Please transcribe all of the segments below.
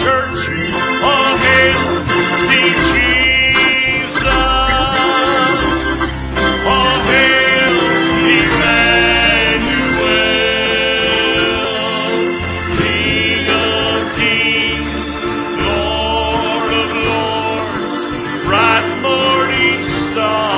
church. All hail King Jesus. All hail Emmanuel. King of kings, Lord of lords, bright morning star.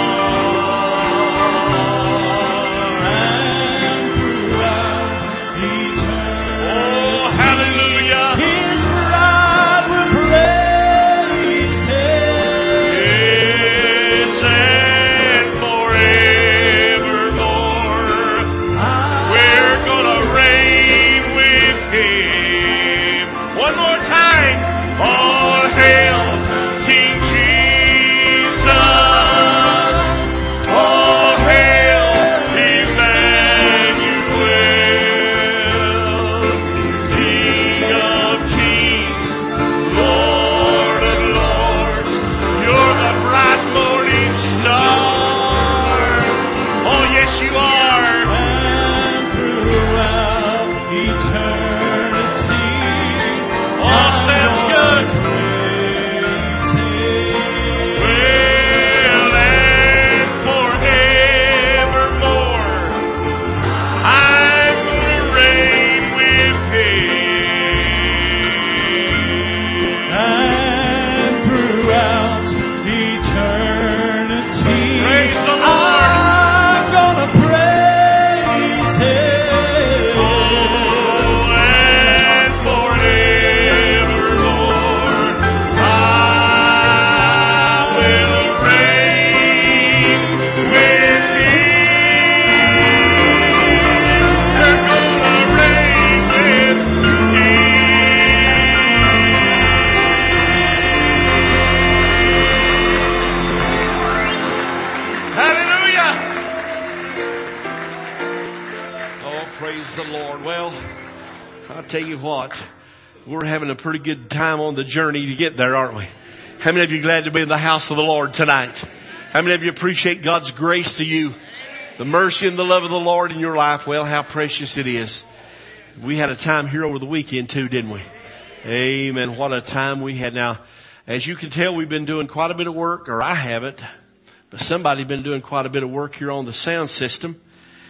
Tell you what, we're having a pretty good time on the journey to get there, aren't we? How many of you are glad to be in the house of the Lord tonight? How many of you appreciate God's grace to you? The mercy and the love of the Lord in your life. Well, how precious it is. We had a time here over the weekend too, didn't we? Amen. What a time we had. Now, as you can tell, we've been doing quite a bit of work, or I haven't, but somebody's been doing quite a bit of work here on the sound system.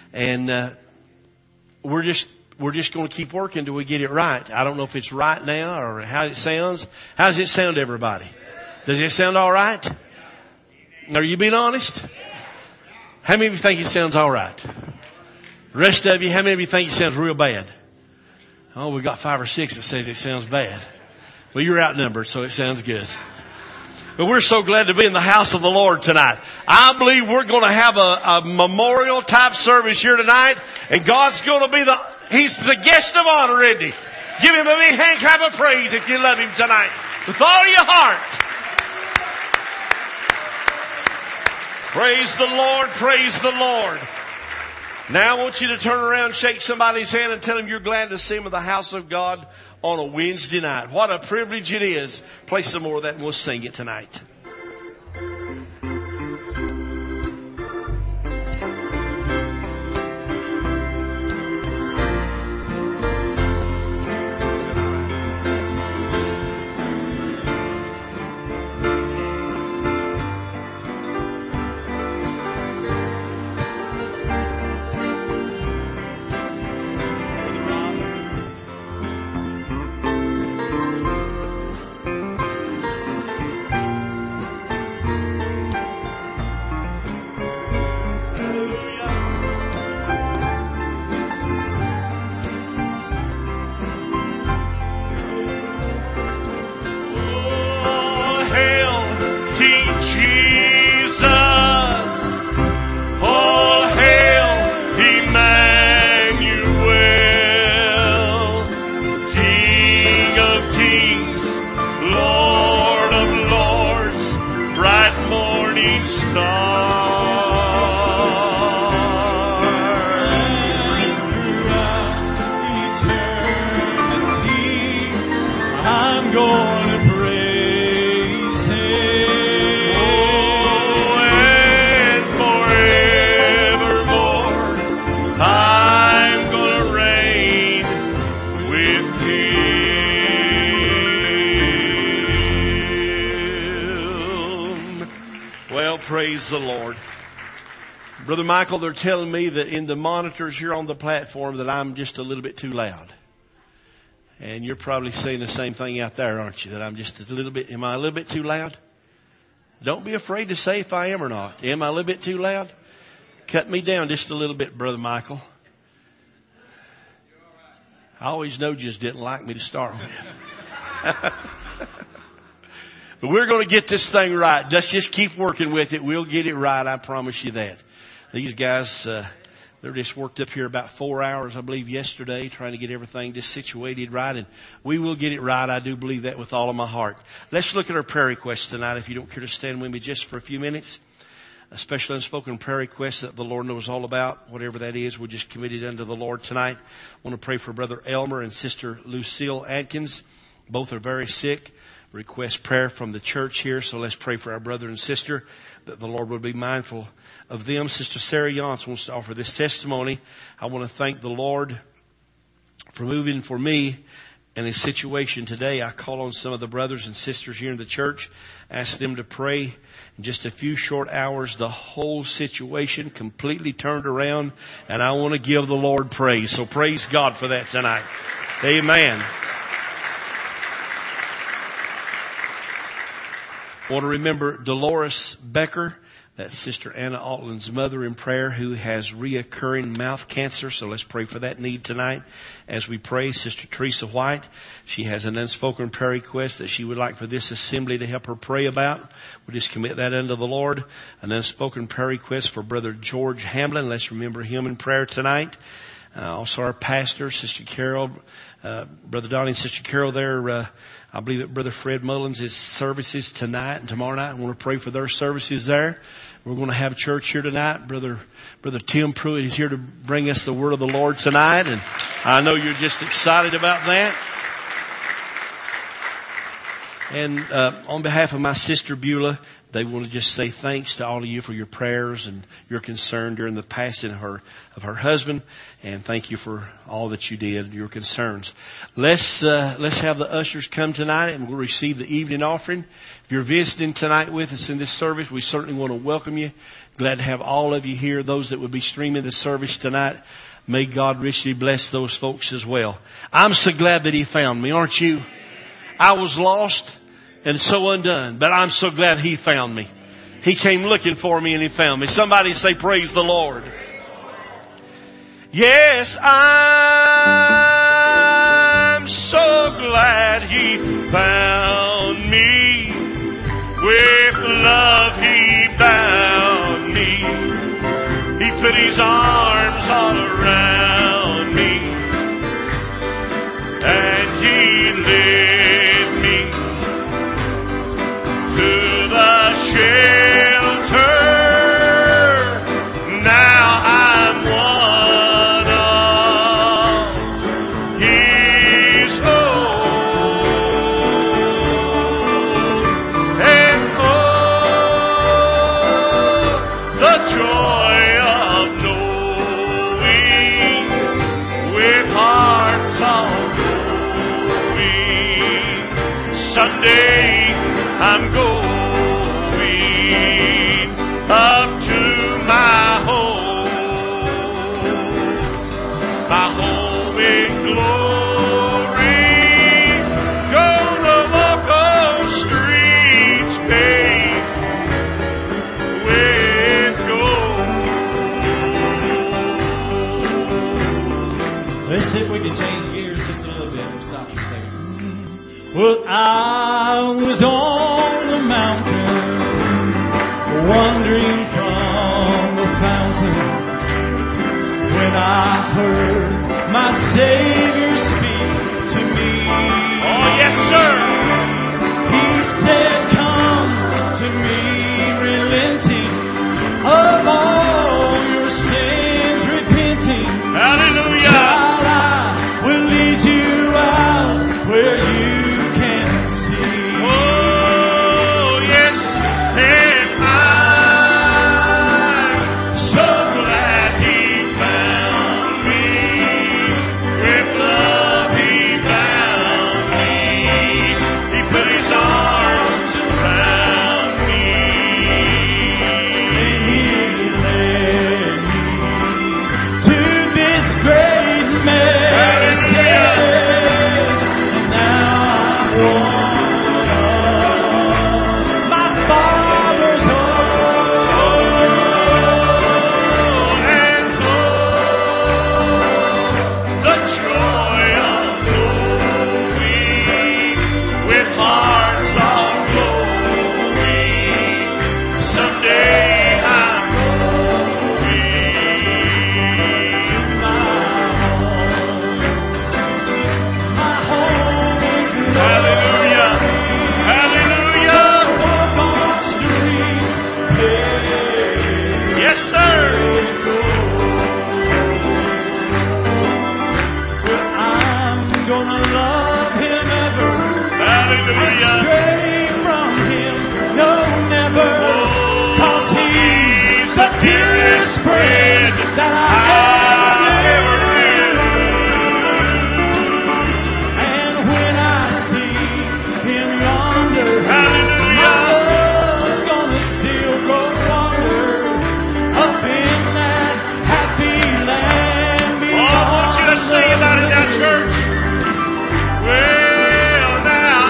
And, we're just going to keep working till we get it right. I don't know if it's right now or how it sounds. How does it sound to everybody? Does it sound all right? Are you being honest? How many of you think it sounds all right? The rest of you, how many of you think it sounds real bad? Oh, we got 5 or 6 that says it sounds bad. Well, you're outnumbered, so it sounds good. But we're so glad to be in the house of the Lord tonight. I believe we're going to have a memorial type service here tonight, and God's going to be He's the guest of honor, isn't He? Give Him a big hand clap of praise if you love Him tonight. With all your heart. Praise the Lord, praise the Lord. Now I want you to turn around, shake somebody's hand and tell them you're glad to see them in the house of God on a Wednesday night. What a privilege it is. Play some more of that and we'll sing it tonight. Praise the Lord. Brother Michael, they're telling me that in the monitors here on the platform that I'm just a little bit too loud. And you're probably saying the same thing out there, aren't you? That I'm just a little bit, am I a little bit too loud? Don't be afraid to say if I am or not. Am I a little bit too loud? Cut me down just a little bit, Brother Michael. I always know you just didn't like me to start with. But we're going to get this thing right. Let's just keep working with it. We'll get it right. I promise you that. These guys, they're just worked up here about 4 hours, I believe, yesterday, trying to get everything just situated right. And we will get it right. I do believe that with all of my heart. Let's look at our prayer requests tonight, if you don't care to stand with me just for a few minutes. A special unspoken prayer request that the Lord knows all about. Whatever that is, we'll just commit it unto the Lord tonight. I want to pray for Brother Elmer and Sister Lucille Atkins. Both are very sick. Request prayer from the church here. So let's pray for our brother and sister that the Lord would be mindful of them. Sister Sarah Yance wants to offer this testimony. I want to thank the Lord for moving for me in a situation today. I call on some of the brothers and sisters here in the church, ask them to pray. In just a few short hours, the whole situation completely turned around, and I want to give the Lord praise. So praise God for that tonight. Amen. I want to remember Dolores Becker, that's Sister Anna Altland's mother, in prayer, who has reoccurring mouth cancer. So let's pray for that need tonight. As we pray, Sister Teresa White, she has an unspoken prayer request that she would like for this assembly to help her pray about. We'll just commit that unto the Lord. An unspoken prayer request for Brother George Hamlin. Let's remember him in prayer tonight. Also our pastor, Sister Carol, Brother Donnie and Sister Carol there. I believe that Brother Fred Mullins' services tonight and tomorrow night. I want to pray for their services there. We're going to have church here tonight. Brother Tim Pruitt is here to bring us the word of the Lord tonight. And I know you're just excited about that. And on behalf of my sister Beulah, they want to just say thanks to all of you for your prayers and your concern during the passing of her husband. And thank you for all that you did, your concerns. Let's have the ushers come tonight and we'll receive the evening offering. If you're visiting tonight with us in this service, we certainly want to welcome you. Glad to have all of you here. Those that would be streaming the service tonight, may God richly bless those folks as well. I'm so glad that He found me, aren't you? I was lost and so undone, but I'm so glad He found me. He came looking for me and He found me. Somebody say, praise the Lord. Yes, I'm so glad He found me. With love He bound me. He put His arms all around me. And He led me to the shelter. Now I'm one of His own. And oh, the joy of knowing with hearts all glowing, someday I'm going up to my home in glory. Gonna walk on streets paved with gold. Let's see if we can change gears just a little bit. We'll stop for a second. Well, I was on the mountain, wandering from the fountain, when I heard my Savior speak to me. Oh, yes, sir. He said, come to me, relenting of all your sins, repenting. Hallelujah. Child, I will lead you out where you can see. Oh, yes. And I'm so glad He found me. With love He bound me. Hallelujah. Stray from Him, no, never. 'Cause He's the dearest friend that I ever knew. And when I see Him yonder, my love's gonna still grow fonder up in that happy land. Oh, I want you to sing about it now, church. Well, now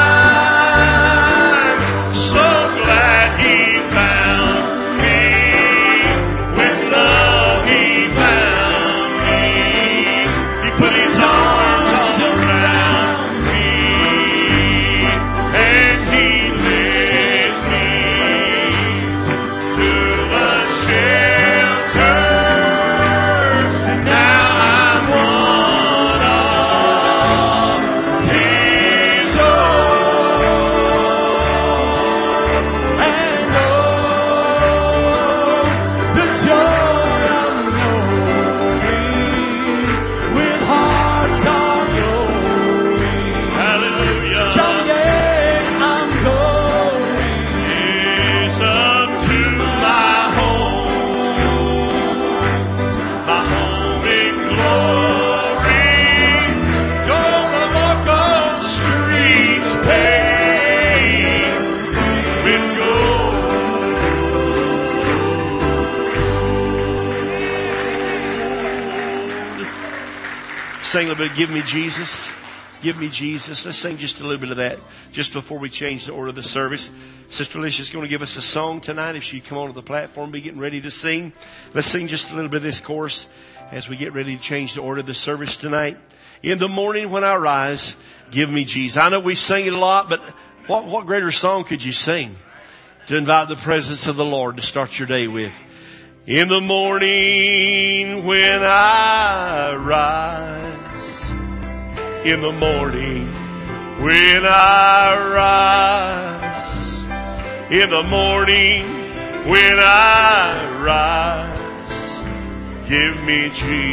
I'm so glad He found me. With love He found me. He put His arms around me. And He led me to the shelter. And now I'm one of His own. And oh, the joy of knowing with hearts all glowing. Hallelujah. Someday I'm going Yes, up to my home in glory. Gonna walk on streets paved with gold. Sing a little bit, Give Me Jesus. Give me Jesus. Let's sing just a little bit of that just before we change the order of the service. Sister Alicia's going to give us a song tonight. If she'd come onto the platform, be getting ready to sing. Let's sing just a little bit of this chorus as we get ready to change the order of the service tonight. In the morning when I rise, give me Jesus. I know we sing it a lot, but what greater song could you sing to invite the presence of the Lord to start your day with? In the morning when I rise, in the morning when I rise, in the morning when I rise, give me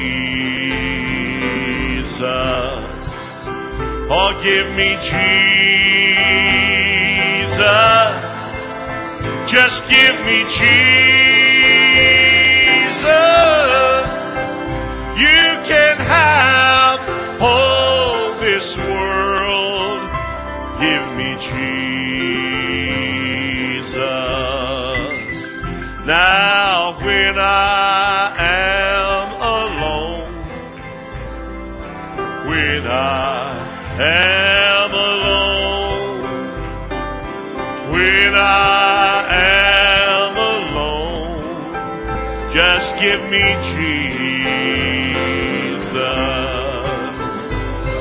Jesus. Oh, give me Jesus. Just give me Jesus. You can have all this world. Give me Jesus. Now when I am alone, when I am alone, when I am alone, just give me Jesus.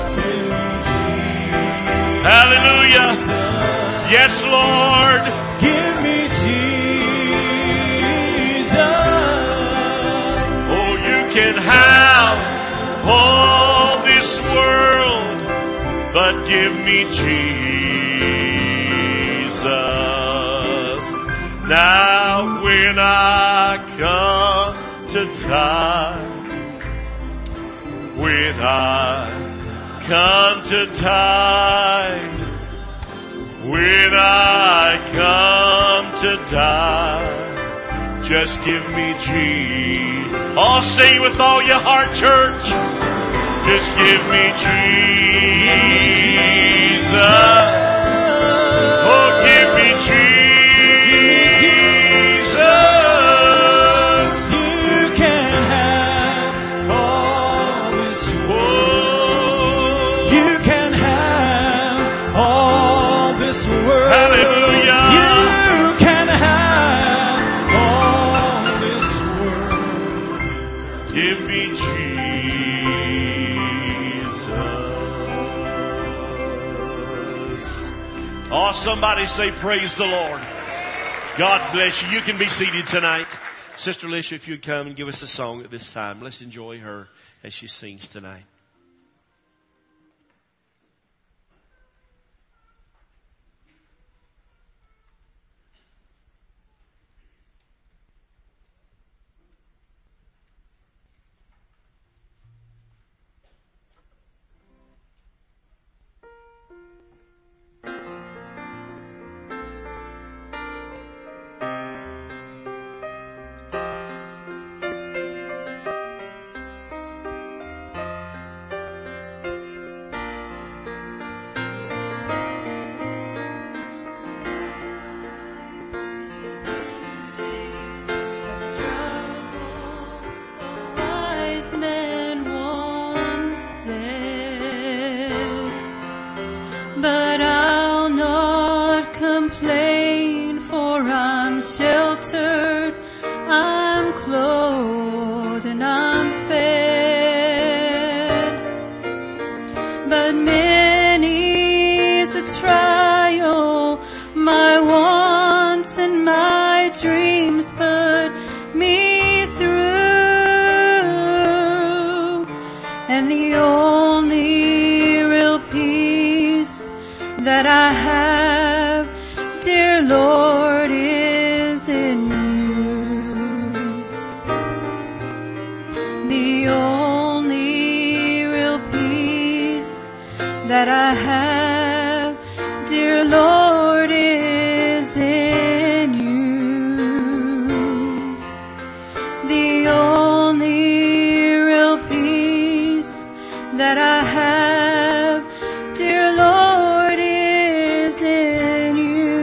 Hallelujah. Yes, Lord. Give me Jesus. Oh, you can have all this world, but give me Jesus. Now when I come to die, when I come to die, when I come to die, just give me Jesus. Oh, sing with all your heart, church. Just give me Jesus. Oh, give me Jesus. You can have all this world. You can have all this world. Hallelujah. You can have all this world. Give me Jesus. Oh, somebody say praise the Lord. God bless you. You can be seated tonight. Sister Alicia, if you'd come and give us a song at this time. Let's enjoy her as she sings tonight. complain, for I'm sheltered, I'm clothed, and I'm fed. But many's the trial, my wants and my dreams put me through. And the only real peace that I have, dear Lord, is in you. The only real peace that I have, dear Lord, is in you. The only real peace that I have, dear Lord, is in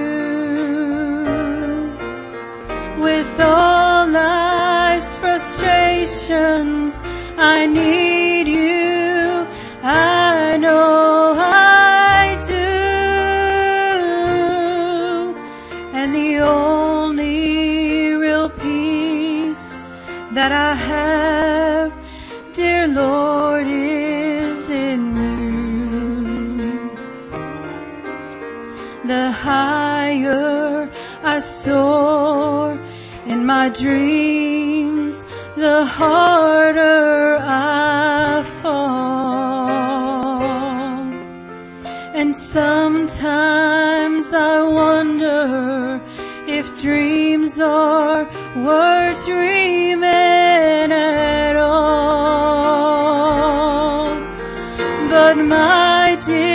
you. With all life's frustrations, I need you, I know I do. And the only real peace that I have, dear Lord, is in you. The higher I soar in my dreams, the harder I fall. And sometimes I wonder if dreams are worth dreaming at all. But my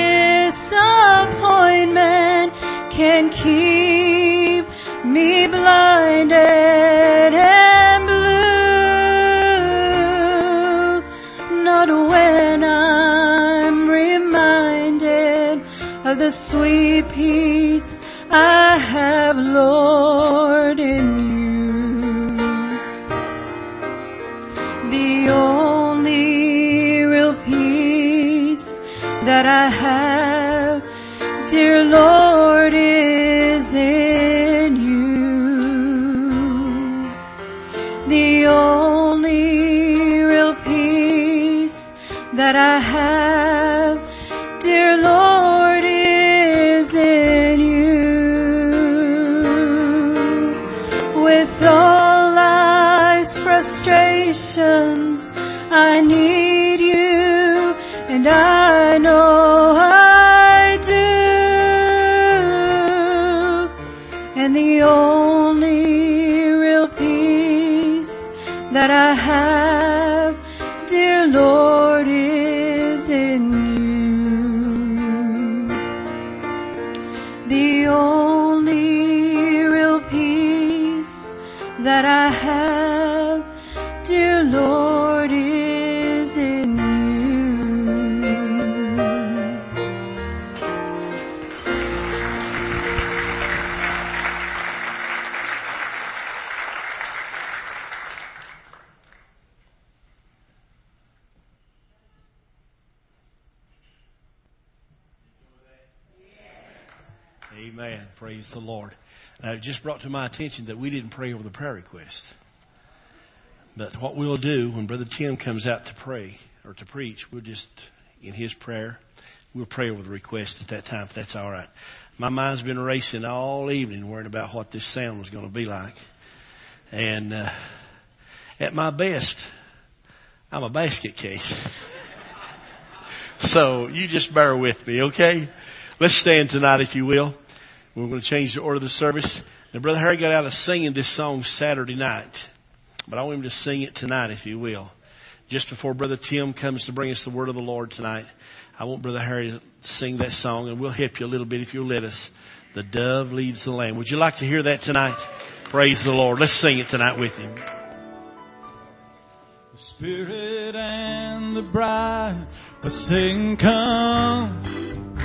disappointment can keep me blinded and blue. Not when I'm reminded of the sweet peace I have, Lord, in you. The only real peace that I have, dear Lord, is in you. The only real peace that I have, dear Lord, is in you. With all life's frustrations, I need you, and I know I do. And the only real peace that I have, dear Lord, is in you. The only real peace that I have, dear Lord, is in you. Amen. Praise the Lord. It just brought to my attention that we didn't pray over the prayer request. But what we'll do when Brother Tim comes out to pray or to preach, we'll just, in his prayer, we'll pray over the request at that time, if that's all right. My mind's been racing all evening worrying about what this sound was going to be like. And at my best, I'm a basket case. So you just bear with me, okay? Let's stand tonight, if you will. We're going to change the order of the service. Now, Brother Harry got out of singing this song Saturday night. But I want him to sing it tonight, if you will. Just before Brother Tim comes to bring us the word of the Lord tonight, I want Brother Harry to sing that song, and we'll help you a little bit if you'll let us. The dove leads the lamb. Would you like to hear that tonight? Praise the Lord. Let's sing it tonight with him. The Spirit and the bride are saying, come.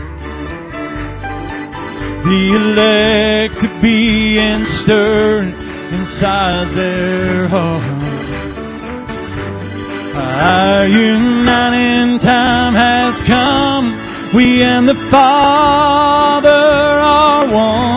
The elect to be and stirred inside their heart. Our uniting time has come. We and the Father are one.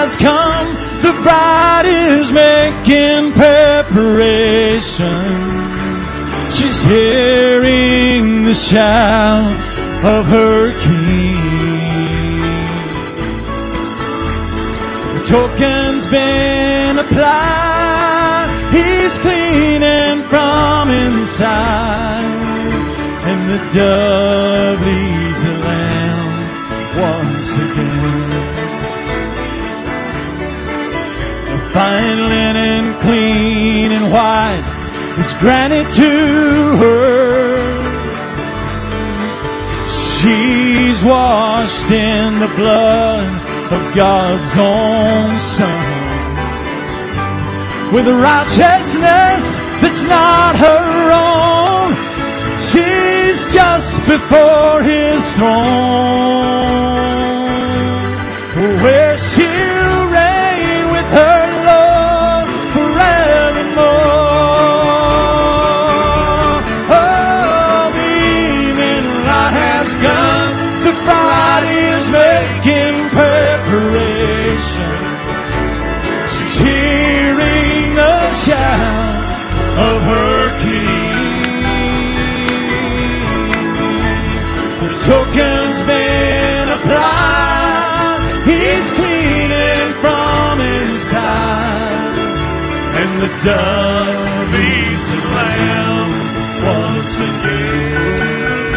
has come. The bride is making preparation. She's hearing the shout of her King. The token's been applied. He's cleaning from inside. And the dove leads the lamb once again. The fine linen, clean and white, is granted to her. She's washed in the blood of God's own Son, with a righteousness that's not her own. She's just before His throne, where she'll reign with her Lord forevermore. Oh, the evening light has come. The bride is making preparation. She's hearing the shout of her King. The token's been applied. He's cleaning from inside. And the dove leads the lamb once again.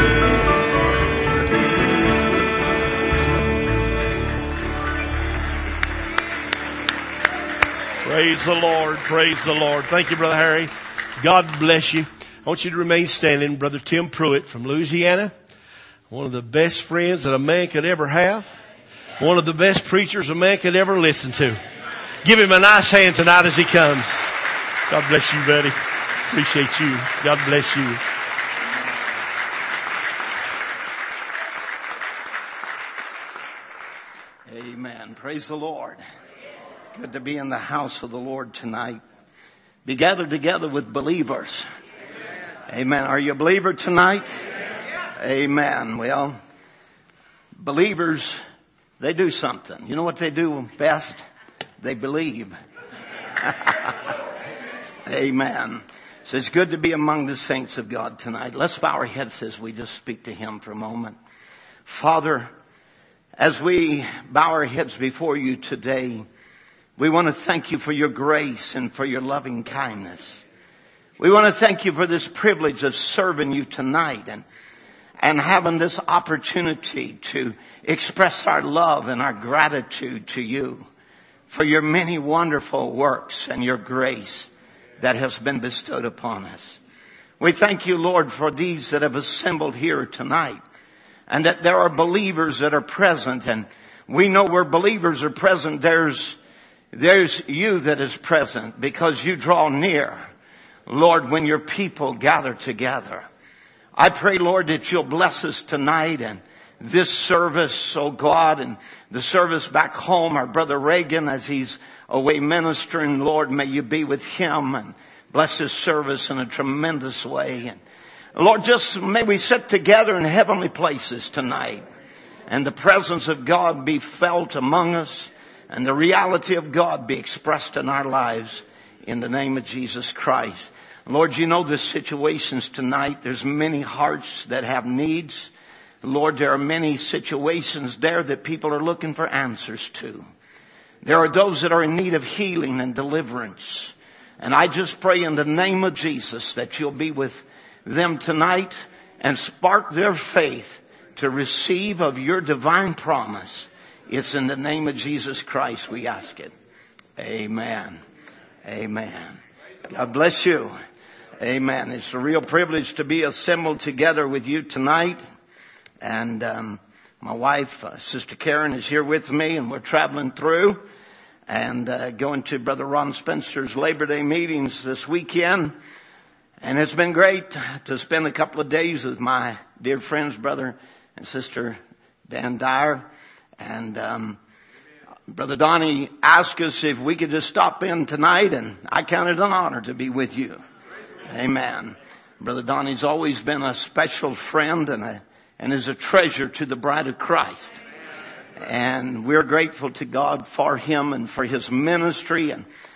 Praise the Lord. Praise the Lord. Thank you, Brother Harry. God bless you. I want you to remain standing. Brother Tim Pruitt from Louisiana. One of the best friends that a man could ever have. One of the best preachers a man could ever listen to. Give him a nice hand tonight as he comes. God bless you, buddy. Appreciate you. God bless you. Amen. Praise the Lord. Good to be in the house of the Lord tonight. Be gathered together with believers. Amen. Are you a believer tonight? Amen. Well, believers, they do something. You know what they do best? They believe. Amen. So it's good to be among the saints of God tonight. Let's bow our heads as we just speak to Him for a moment. Father, as we bow our heads before You today, we want to thank You for Your grace and for Your loving kindness. We want to thank You for this privilege of serving You tonight and having this opportunity to express our love and our gratitude to You for Your many wonderful works and Your grace that has been bestowed upon us. We thank You, Lord, for these that have assembled here tonight, and that there are believers that are present. And we know where believers are present, there's You that is present, because You draw near, Lord, when Your people gather together. I pray, Lord, that You'll bless us tonight and this service, oh God, and the service back home. Our brother Reagan, as he's away ministering, Lord, may You be with him and bless his service in a tremendous way. And Lord, just may we sit together in heavenly places tonight, and the presence of God be felt among us, and the reality of God be expressed in our lives in the name of Jesus Christ. Lord, You know the situations tonight. There's many hearts that have needs. Lord, there are many situations there that people are looking for answers to. There are those that are in need of healing and deliverance. And I just pray in the name of Jesus that You'll be with them tonight and spark their faith to receive of Your divine promise. It's in the name of Jesus Christ we ask it. Amen. Amen. God bless you. Amen. It's a real privilege to be assembled together with you tonight. And my wife, Sister Karen, is here with me, and we're traveling through and going to Brother Ron Spencer's Labor Day meetings this weekend. And it's been great to spend a couple of days with my dear friends, Brother and Sister Dan Dyer. And Brother Donnie asked us if we could just stop in tonight, and I count it an honor to be with you. Amen. Brother Donnie's always been a special friend and is a treasure to the bride of Christ. And we're grateful to God for him and for his ministry.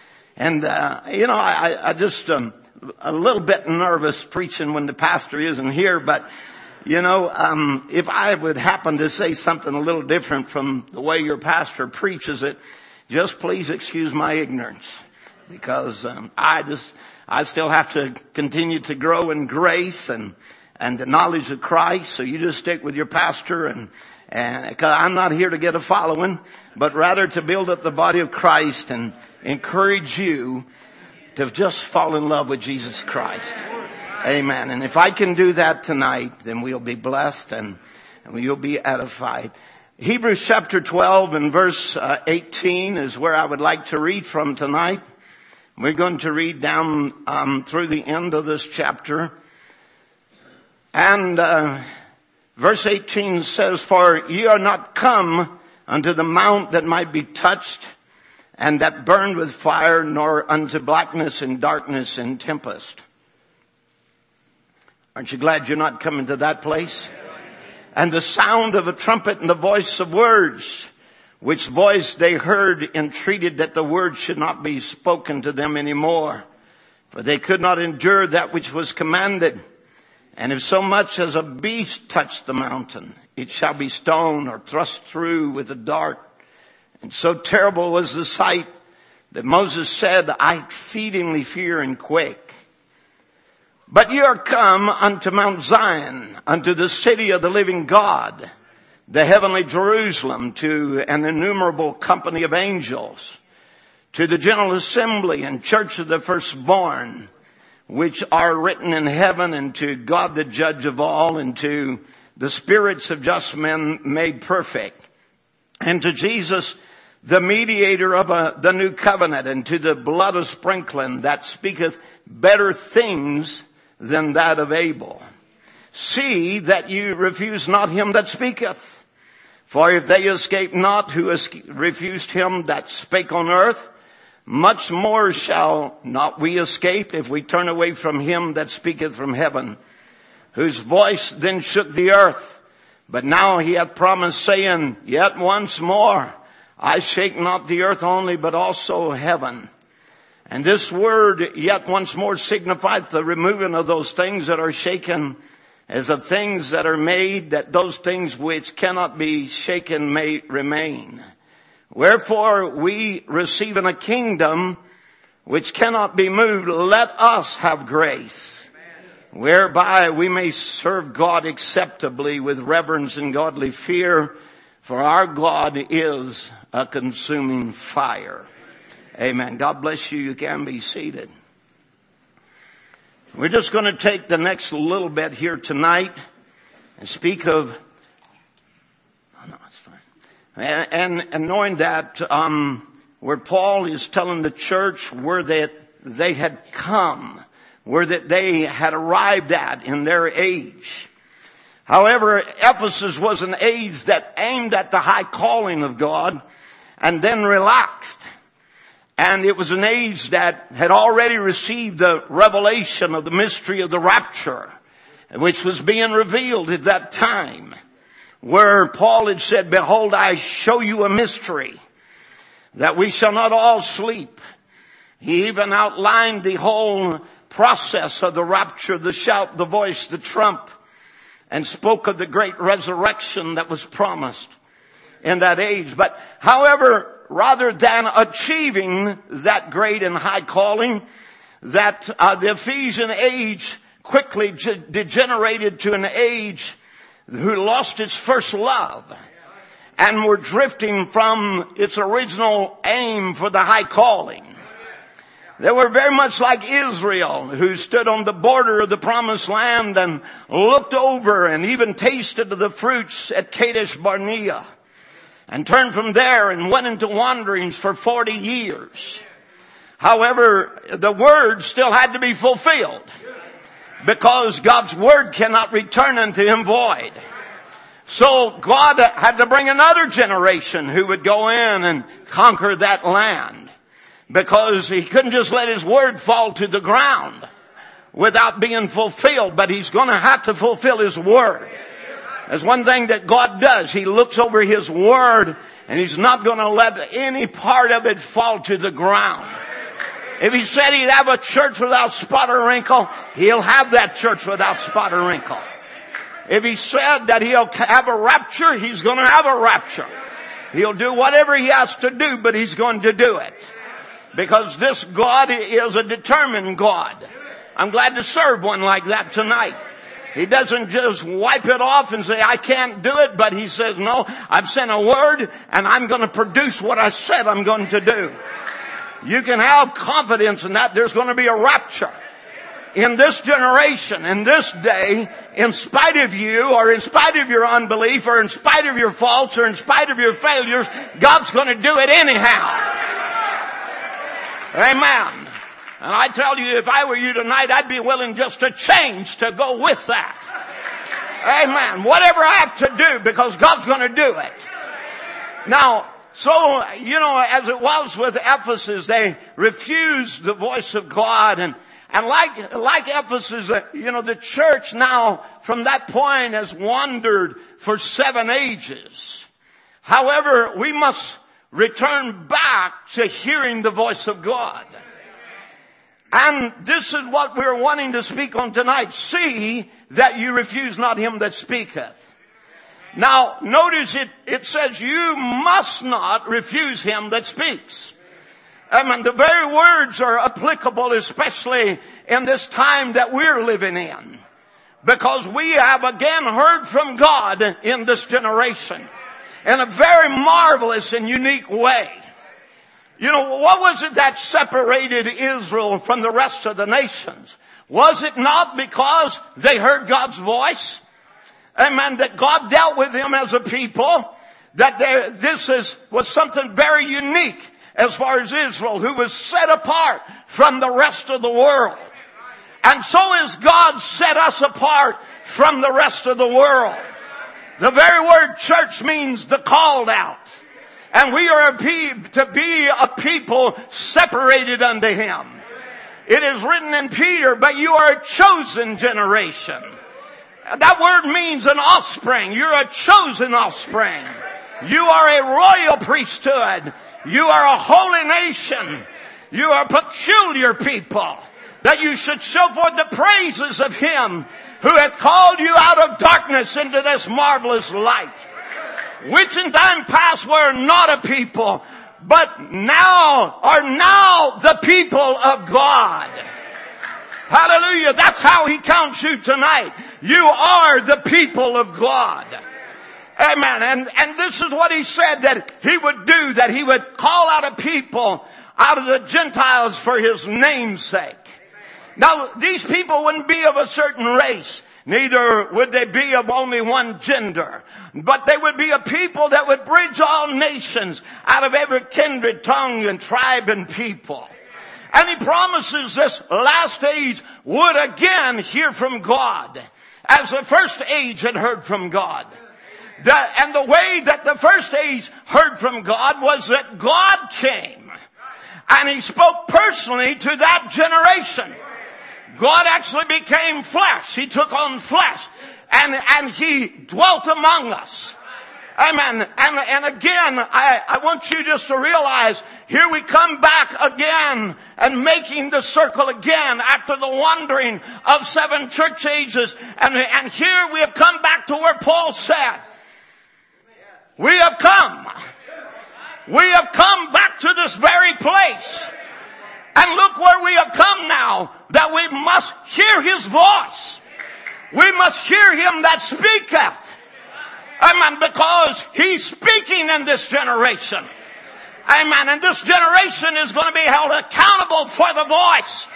I just, a little bit nervous preaching when the pastor isn't here, but if I would happen to say something a little different from the way your pastor preaches it, just please excuse my ignorance, because I still have to continue to grow in grace and the knowledge of Christ. So you just stick with your pastor, and cause I'm not here to get a following, but rather to build up the body of Christ and encourage you to just fall in love with Jesus Christ. Amen. And if I can do that tonight, then we'll be blessed and you'll be edified. Hebrews chapter 12 and verse 18 is where I would like to read from tonight. We're going to read down through the end of this chapter. And verse 18 says, "For ye are not come unto the mount that might be touched, and that burned with fire, nor unto blackness and darkness and tempest." Aren't you glad you're not coming to that place? "And the sound of a trumpet and the voice of words, which voice they heard entreated that the word should not be spoken to them any more. For they could not endure that which was commanded. And if so much as a beast touch the mountain, it shall be stoned or thrust through with a dart. And so terrible was the sight that Moses said, I exceedingly fear and quake. But ye are come unto Mount Zion, unto the city of the living God, the heavenly Jerusalem, to an innumerable company of angels, to the general assembly and church of the firstborn, which are written in heaven, and to God the judge of all, and to the spirits of just men made perfect, and to Jesus, the mediator of the new covenant, and to the blood of sprinkling that speaketh better things than that of Abel. See that you refuse not him that speaketh. For if they escape not who refused him that spake on earth, much more shall not we escape if we turn away from him that speaketh from heaven, whose voice then shook the earth. But now he hath promised, saying, Yet once more I shake not the earth only, but also heaven. And this word, yet once more, signifieth the removing of those things that are shaken, as of things that are made, that those things which cannot be shaken may remain. Wherefore we receiving a kingdom which cannot be moved, let us have grace, whereby we may serve God acceptably with reverence and godly fear, for our God is a consuming fire. Amen. God bless you. You can be seated. We're just going to take the next little bit here tonight and speak of, and knowing that where Paul is telling the church where that they had come, where that they had arrived at in their age. However, Ephesus was an age that aimed at the high calling of God and then relaxed. And it was an age that had already received the revelation of the mystery of the rapture, which was being revealed at that time, where Paul had said, Behold, I show you a mystery, that we shall not all sleep. He even outlined the whole process of the rapture, the shout, the voice, the trump, and spoke of the great resurrection that was promised in that age. But however, rather than achieving that great and high calling, that the Ephesian age quickly degenerated to an age who lost its first love and were drifting from its original aim for the high calling. They were very much like Israel, who stood on the border of the promised land and looked over and even tasted of the fruits at Kadesh Barnea, and turned from there and went into wanderings for 40 years. However, the word still had to be fulfilled, because God's word cannot return unto him void. So God had to bring another generation who would go in and conquer that land, because he couldn't just let his word fall to the ground without being fulfilled, but he's going to have to fulfill his word. There's one thing that God does. He looks over His Word and He's not going to let any part of it fall to the ground. If He said He'd have a church without spot or wrinkle, He'll have that church without spot or wrinkle. If He said that He'll have a rapture, He's going to have a rapture. He'll do whatever He has to do, but He's going to do it. Because this God is a determined God. I'm glad to serve one like that tonight. He doesn't just wipe it off and say, I can't do it, but He says, no, I've sent a word and I'm going to produce what I said I'm going to do. You can have confidence in that there's going to be a rapture. In this generation, in this day, in spite of you, or in spite of your unbelief, or in spite of your faults, or in spite of your failures, God's going to do it anyhow. Amen. And I tell you, if I were you tonight, I'd be willing just to change to go with that. Amen. Whatever I have to do, because God's going to do it. Now, so, as it was with Ephesus, they refused the voice of God. And like Ephesus, the church now from that point has wandered for 7 ages. However, we must return back to hearing the voice of God. And this is what we're wanting to speak on tonight. See that you refuse not him that speaketh. Now, notice it says you must not refuse him that speaks. I mean, the very words are applicable, especially in this time that we're living in. Because we have again heard from God in this generation in a very marvelous and unique way. What was it that separated Israel from the rest of the nations? Was it not because they heard God's voice? Amen. That God dealt with them as a people. That was something very unique as far as Israel, who was set apart from the rest of the world. And so is God set us apart from the rest of the world. The very word church means the called out. And we are to be a people separated unto Him. It is written in Peter, but you are a chosen generation. That word means an offspring. You're a chosen offspring. You are a royal priesthood. You are a holy nation. You are a peculiar people. That you should show forth the praises of Him who hath called you out of darkness into this marvelous light. Which in time past were not a people, but are now the people of God. Hallelujah. That's how He counts you tonight. You are the people of God. Amen. And this is what He said that He would do, that He would call out a people out of the Gentiles for His name's sake. Now, these people wouldn't be of a certain race. Neither would they be of only one gender. But they would be a people that would bridge all nations out of every kindred, tongue, and tribe and people. And He promises this last age would again hear from God, as the first age had heard from God. And the way that the first age heard from God was that God came and He spoke personally to that generation. God actually became flesh. He took on flesh. And He dwelt among us. Amen. And again, I want you just to realize, here we come back again and making the circle again after the wandering of 7 church ages. And here we have come back to where Paul said, we have come. We have come back to this very place. And look where we have come now, that we must hear His voice. We must hear Him that speaketh. Amen. Because He's speaking in this generation. Amen. And this generation is going to be held accountable for the voice.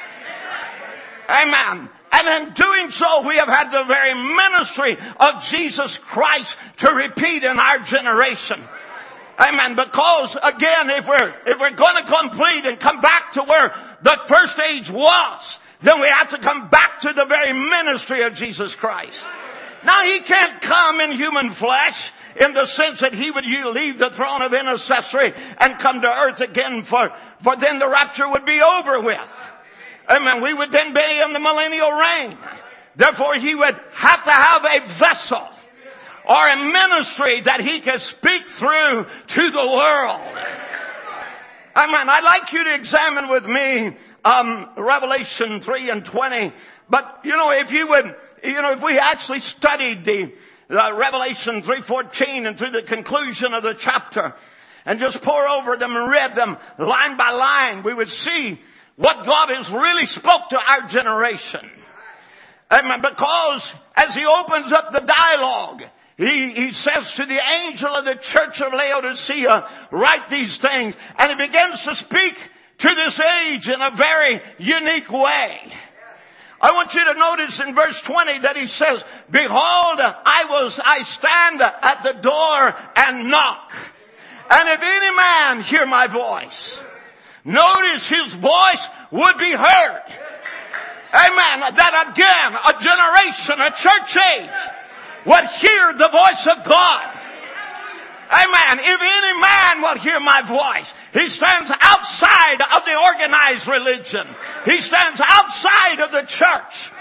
Amen. And in doing so, we have had the very ministry of Jesus Christ to repeat in our generation. Amen. Because again, if we're going to complete and come back to where the first age was, then we have to come back to the very ministry of Jesus Christ. Now, He can't come in human flesh in the sense that He would leave the throne of intercessory and come to earth again, for then the rapture would be over with. Amen. We would then be in the millennial reign. Therefore, He would have to have a vessel. or a ministry that he can speak through to the world. Amen. I'd like you to examine with me Revelation 3:20. But if we actually studied the Revelation 3:14 and through the conclusion of the chapter and just pour over them and read them line by line, we would see what God has really spoke to our generation. Amen. Because as he opens up the dialogue, he says to the angel of the church of Laodicea, write these things. And he begins to speak to this age in a very unique way. I want you to notice in verse 20 that he says, behold, I stand at the door and knock. And if any man hear my voice, notice his voice would be heard. Amen. That again, a generation, a church age would hear the voice of God. Amen. If any man will hear my voice, he stands outside of the organized religion. He stands outside of the church.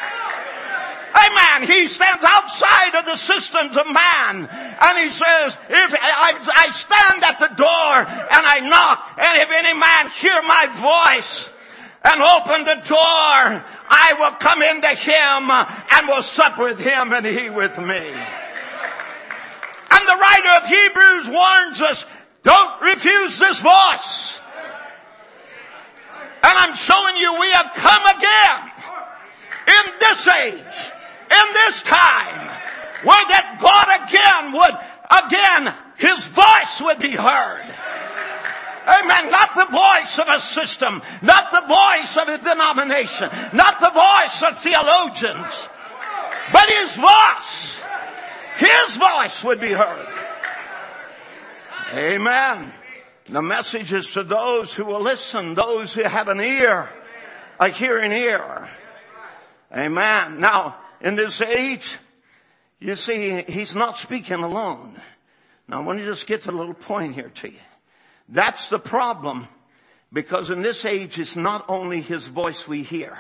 Amen. He stands outside of the systems of man. And he says, if I stand at the door and I knock, and if any man hear my voice and open the door, I will come into him and will sup with him and he with me. And the writer of Hebrews warns us, don't refuse this voice. And I'm showing you we have come again in this age, in this time, where that God again, his voice would be heard. Amen. Not the voice of a system, not the voice of a denomination, not the voice of theologians, but his voice. His voice would be heard. Amen. The message is to those who will listen, those who have an ear, a hearing ear. Amen. Now, in this age, you see, he's not speaking alone. Now, I want to just get to a little point here to you. That's the problem, because in this age, it's not only his voice we hear.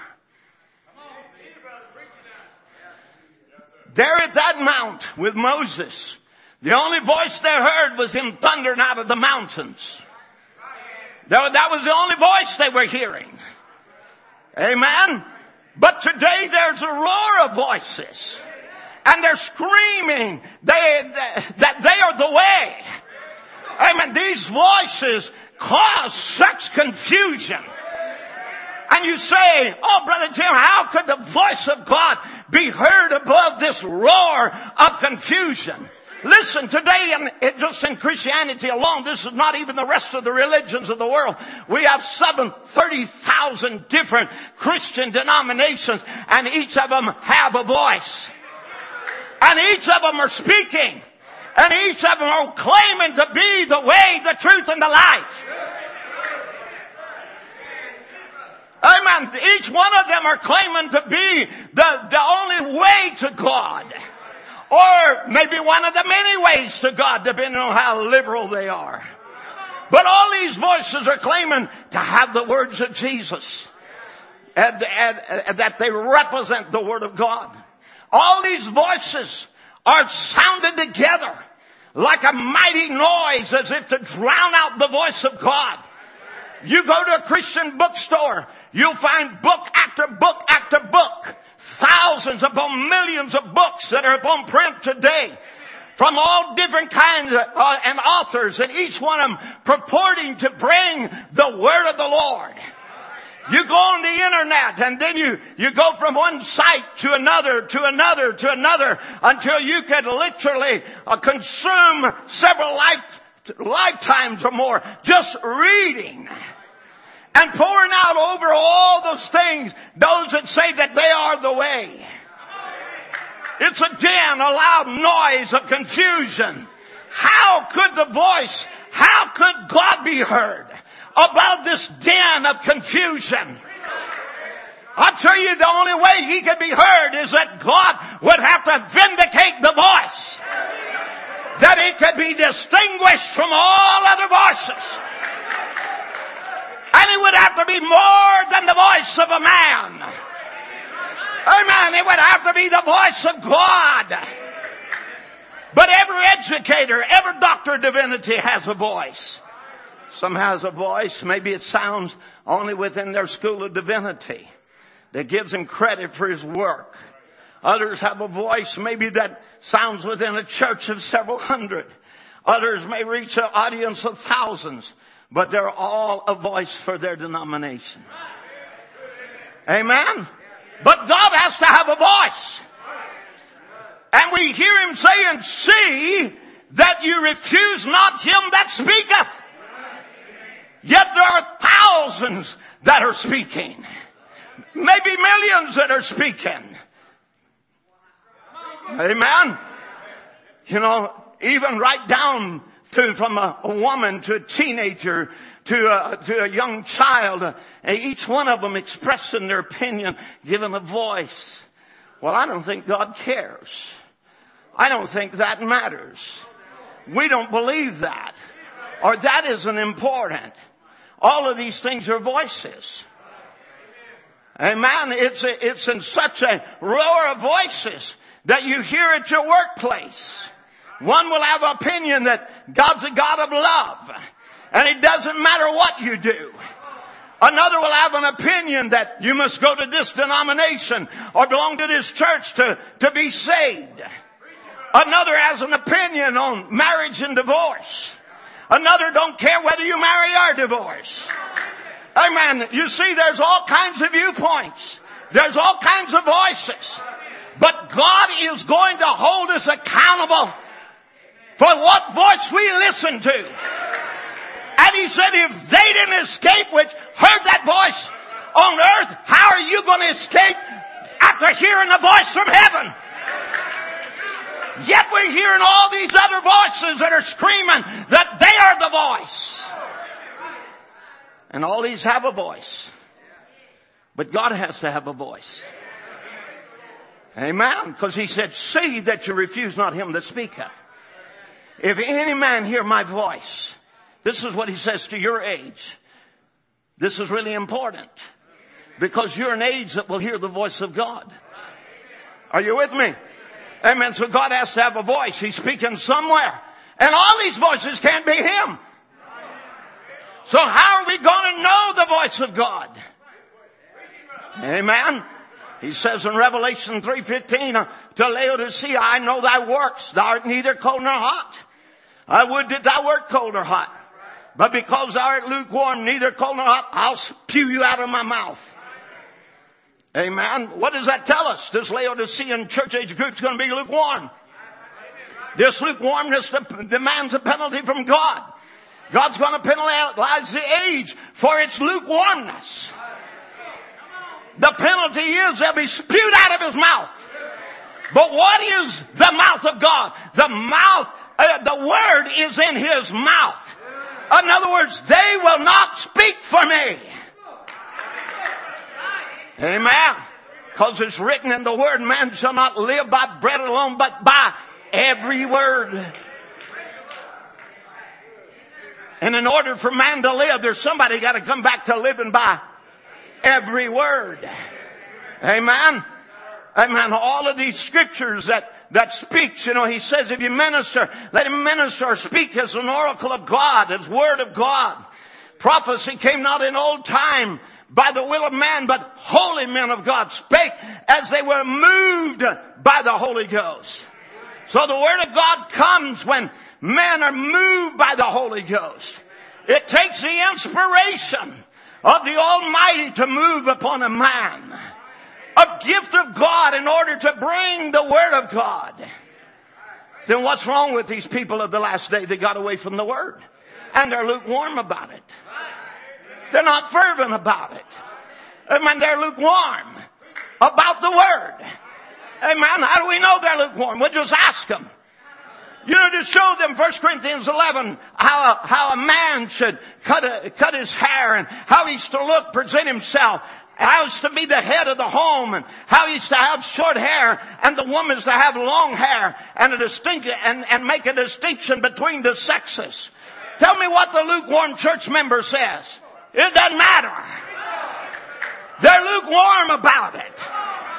There at that mount with Moses, the only voice they heard was him thundering out of the mountains. That was the only voice they were hearing. Amen. But today there's a roar of voices. And they're screaming that they are the way. Amen. These voices cause such confusion. And you say, oh, Brother Jim, how could the voice of God be heard above this roar of confusion? Listen, today, just in Christianity alone, this is not even the rest of the religions of the world. We have 30,000 different Christian denominations, and each of them have a voice. And each of them are speaking. And each of them are claiming to be the way, the truth, and the life. Amen. Each one of them are claiming to be the only way to God. Or maybe one of the many ways to God, depending on how liberal they are. But all these voices are claiming to have the words of Jesus. And that they represent the Word of God. All these voices are sounded together like a mighty noise, as if to drown out the voice of God. You go to a Christian bookstore, you'll find book after book after book. Thousands upon millions of books that are upon print today. From all different kinds and authors, and each one of them purporting to bring the word of the Lord. You go on the internet, and then you go from one site to another, to another, to another, until you could literally consume several lifetimes or more just reading and pouring out over all those things, those that say that they are the way. It's a din, a loud noise of confusion. How could God be heard above this din of confusion? I'll tell you, the only way he could be heard is that God would have to vindicate the voice. That it could be distinguished from all other voices. And it would have to be more than the voice of a man. Amen. It would have to be the voice of God. But every educator, every doctor of divinity has a voice. Some has a voice, maybe it sounds only within their school of divinity that gives him credit for his work. Others have a voice maybe that sounds within a church of several hundred. Others may reach an audience of thousands, but they're all a voice for their denomination. Amen? But God has to have a voice. And we hear him saying, see that you refuse not him that speaketh. Yet there are thousands that are speaking. Maybe millions that are speaking. Amen? You know, even right down to from a woman to a teenager to a young child, each one of them expressing their opinion, giving a voice. Well, I don't think God cares. I don't think that matters. We don't believe that. Or that isn't important. All of these things are voices. Amen. It's in such a roar of voices that you hear at your workplace. One will have an opinion that God's a God of love, and it doesn't matter what you do. Another will have an opinion that you must go to this denomination or belong to this church to be saved. Another has an opinion on marriage and divorce. Another don't care whether you marry or divorce. Amen. You see, there's all kinds of viewpoints. There's all kinds of voices. But God is going to hold us accountable for what voice we listen to. And he said, if they didn't escape which heard that voice on earth, how are you going to escape after hearing the voice from heaven? Yet we're hearing all these other voices that are screaming that they are the voice. And all these have a voice. But God has to have a voice. Amen. Because he said, see that you refuse not him that speaketh. If any man hear my voice, this is what he says to your age. This is really important. Because you're an age that will hear the voice of God. Are you with me? Amen. So God has to have a voice. He's speaking somewhere. And all these voices can't be him. So how are we going to know the voice of God? Amen. He says in Revelation 3:15, to Laodicea, I know thy works. Thou art neither cold nor hot. I would that thou wert cold or hot. But because thou art lukewarm, neither cold nor hot, I'll spew you out of my mouth. Amen. What does that tell us? This Laodicean church age group is going to be lukewarm. This lukewarmness demands a penalty from God. God's going to penalize the age for its lukewarmness. The penalty is they'll be spewed out of his mouth. But what is the mouth of God? The mouth, the word is in his mouth. In other words, they will not speak for me. Amen. Because it's written in the word, man shall not live by bread alone, but by every word. And in order for man to live, there's somebody got to come back to living by every word. Amen. Amen. All of these scriptures that speaks, you know, he says if you minister, let him minister or speak as an oracle of God, as word of God. Prophecy came not in old time by the will of man, but holy men of God spake as they were moved by the Holy Ghost. So the word of God comes when men are moved by the Holy Ghost. It takes the inspiration of the Almighty to move upon a man. A gift of God in order to bring the Word of God. Then what's wrong with these people of the last day? They got away from the Word. And they're lukewarm about it. They're not fervent about it. Amen. They're lukewarm about the Word. Amen. How do we know they're lukewarm? We'll just ask them. You know, to show them 1 Corinthians 11 how a man should cut his hair and how he's to look, present himself. How he's to be the head of the home and how he's to have short hair and the woman's to have long hair and and make a distinction between the sexes. Tell me what the lukewarm church member says. It doesn't matter. They're lukewarm about it.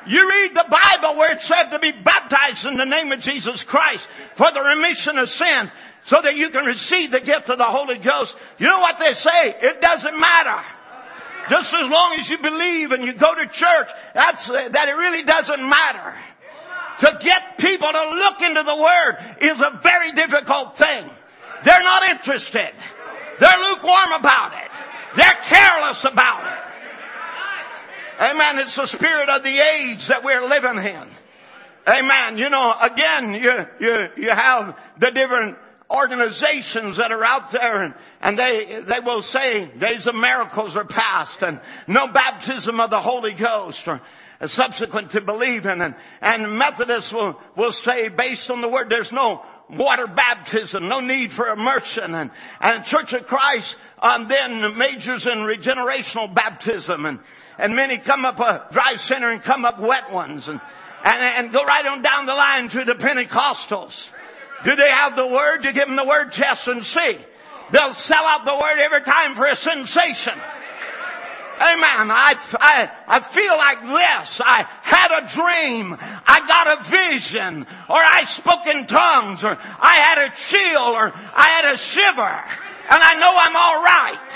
You read the Bible where it said to be baptized in the name of Jesus Christ for the remission of sin so that you can receive the gift of the Holy Ghost. You know what they say? It doesn't matter. Just as long as you believe and you go to church, that it really doesn't matter. To get people to look into the Word is a very difficult thing. They're not interested. They're lukewarm about it. They're careless about it. Amen. It's the spirit of the age that we're living in. Amen. You know, again, you have the different organizations that are out there and they will say days of miracles are past and no baptism of the Holy Ghost or subsequent to believing and Methodists will say based on the Word there's no water baptism, no need for immersion and Church of Christ then majors in regenerational baptism and many come up a dry center and come up wet ones and go right on down the line to the Pentecostals. Do they have the Word? You give them the Word test and see. They'll sell out the Word every time for a sensation. Amen. I feel like this. I had a dream. I got a vision. Or I spoke in tongues. Or I had a chill. Or I had a shiver. And I know I'm all right.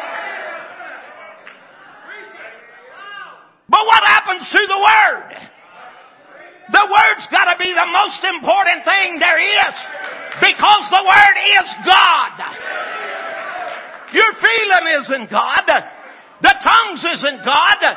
But what happens to the Word? The Word's got to be the most important thing there is. Because the Word is God. Your feeling isn't God. The tongues isn't God.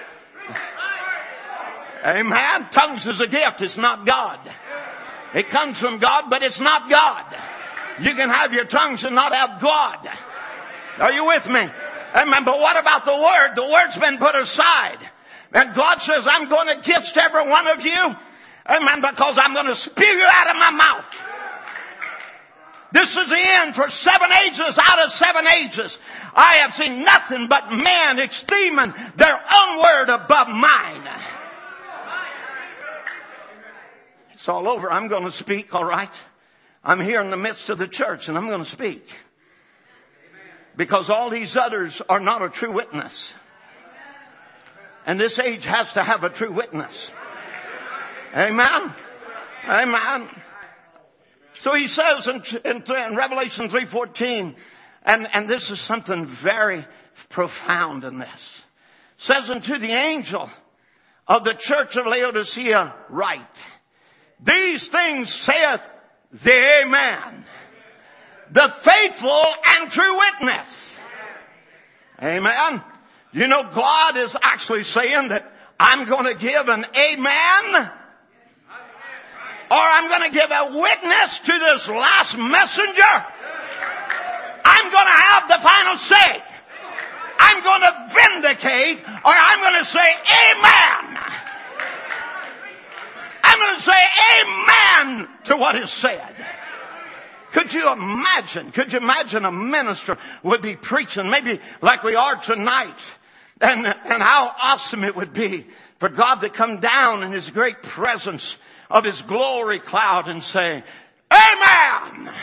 Amen. Tongues is a gift. It's not God. It comes from God, but it's not God. You can have your tongues and not have God. Are you with me? Amen. But what about the Word? The Word's been put aside. And God says, I'm going to against every one of you. Amen. Because I'm going to spew you out of my mouth. This is the end for 7 ages out of 7 ages. I have seen nothing but men esteeming their own word above mine. It's all over. I'm going to speak, all right? I'm here in the midst of the church and I'm going to speak. Because all these others are not a true witness. And this age has to have a true witness. Amen? Amen. So he says in Revelation 3:14, and this is something very profound in this. Says unto the angel of the church of Laodicea, write, these things saith the Amen, the faithful and true witness. Amen. You know, God is actually saying that I'm going to give an amen, or I'm going to give a witness to this last messenger. I'm going to have the final say. I'm going to vindicate, or I'm going to say amen. I'm going to say amen to what is said. Could you imagine a minister would be preaching maybe like we are tonight, and how awesome it would be for God to come down in His great presence of His glory cloud and say, amen.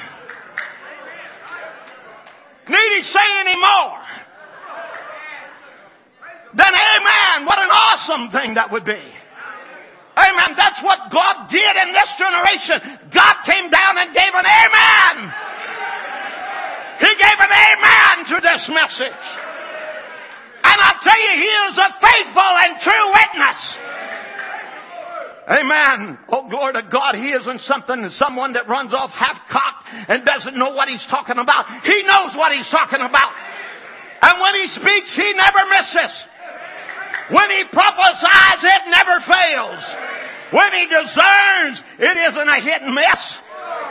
Need He say any more? Then amen. What an awesome thing that would be. Amen. That's what God did in this generation. God came down and gave an amen. He gave an amen to this message. And I'll tell you, He is a faithful and true witness. Amen. Oh, glory to God. He isn't someone that runs off half-cocked and doesn't know what He's talking about. He knows what He's talking about. And when He speaks, He never misses. When He prophesies, it never fails. When He discerns, it isn't a hit and miss.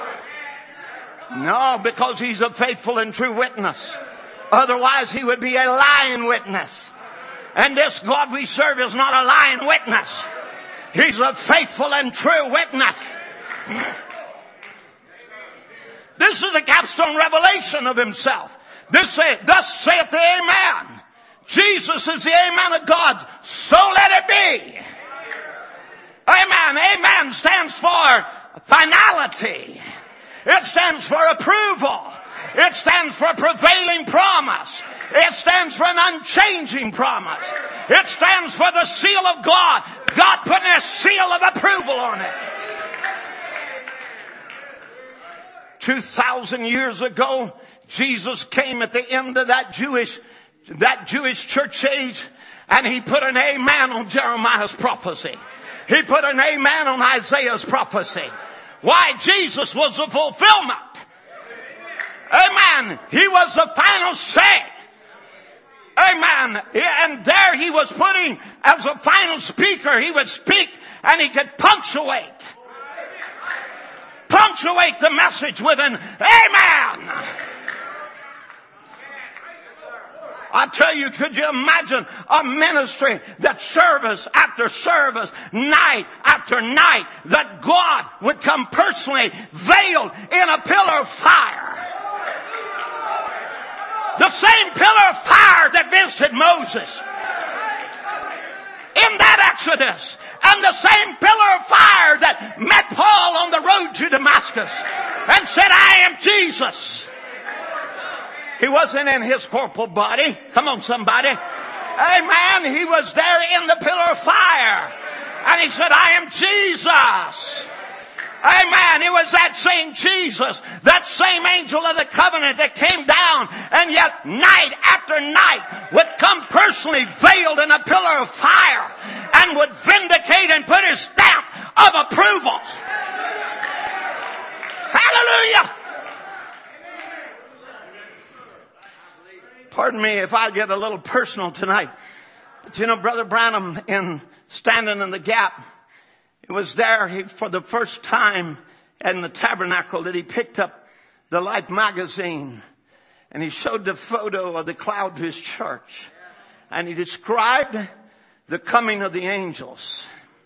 No, because He's a faithful and true witness. Otherwise, He would be a lying witness. And this God we serve is not a lying witness. He's a faithful and true witness. This is a capstone revelation of Himself. Thus saith the Amen. Jesus is the Amen of God. So let it be. Amen. Amen stands for finality. It stands for approval. It stands for prevailing promise. It stands for an unchanging promise. It stands for the seal of God. God putting a seal of approval on it. 2,000 years ago, Jesus came at the end of that Jewish church age, and He put an amen on Jeremiah's prophecy. He put an amen on Isaiah's prophecy. Why? Jesus was the fulfillment. Amen. He was the final say. Amen. And there He was putting, as a final speaker, He would speak and He could punctuate the message with an amen. I tell you, could you imagine a ministry that service after service, night after night, that God would come personally veiled in a pillar of fire? The same pillar of fire that visited Moses in that Exodus, and the same pillar of fire that met Paul on the road to Damascus and said, I am Jesus. He wasn't in his corporal body. Come on, somebody. Amen. He was there in the pillar of fire. And He said, I am Jesus. Amen. It was that same Jesus, that same angel of the covenant that came down and yet night after night would come personally veiled in a pillar of fire and would vindicate and put His stamp of approval. Hallelujah. Pardon me if I get a little personal tonight. But you know, Brother Branham, in standing in the gap, it was there for the first time in the tabernacle that he picked up the Life magazine and he showed the photo of the cloud to his church. And he described the coming of the angels.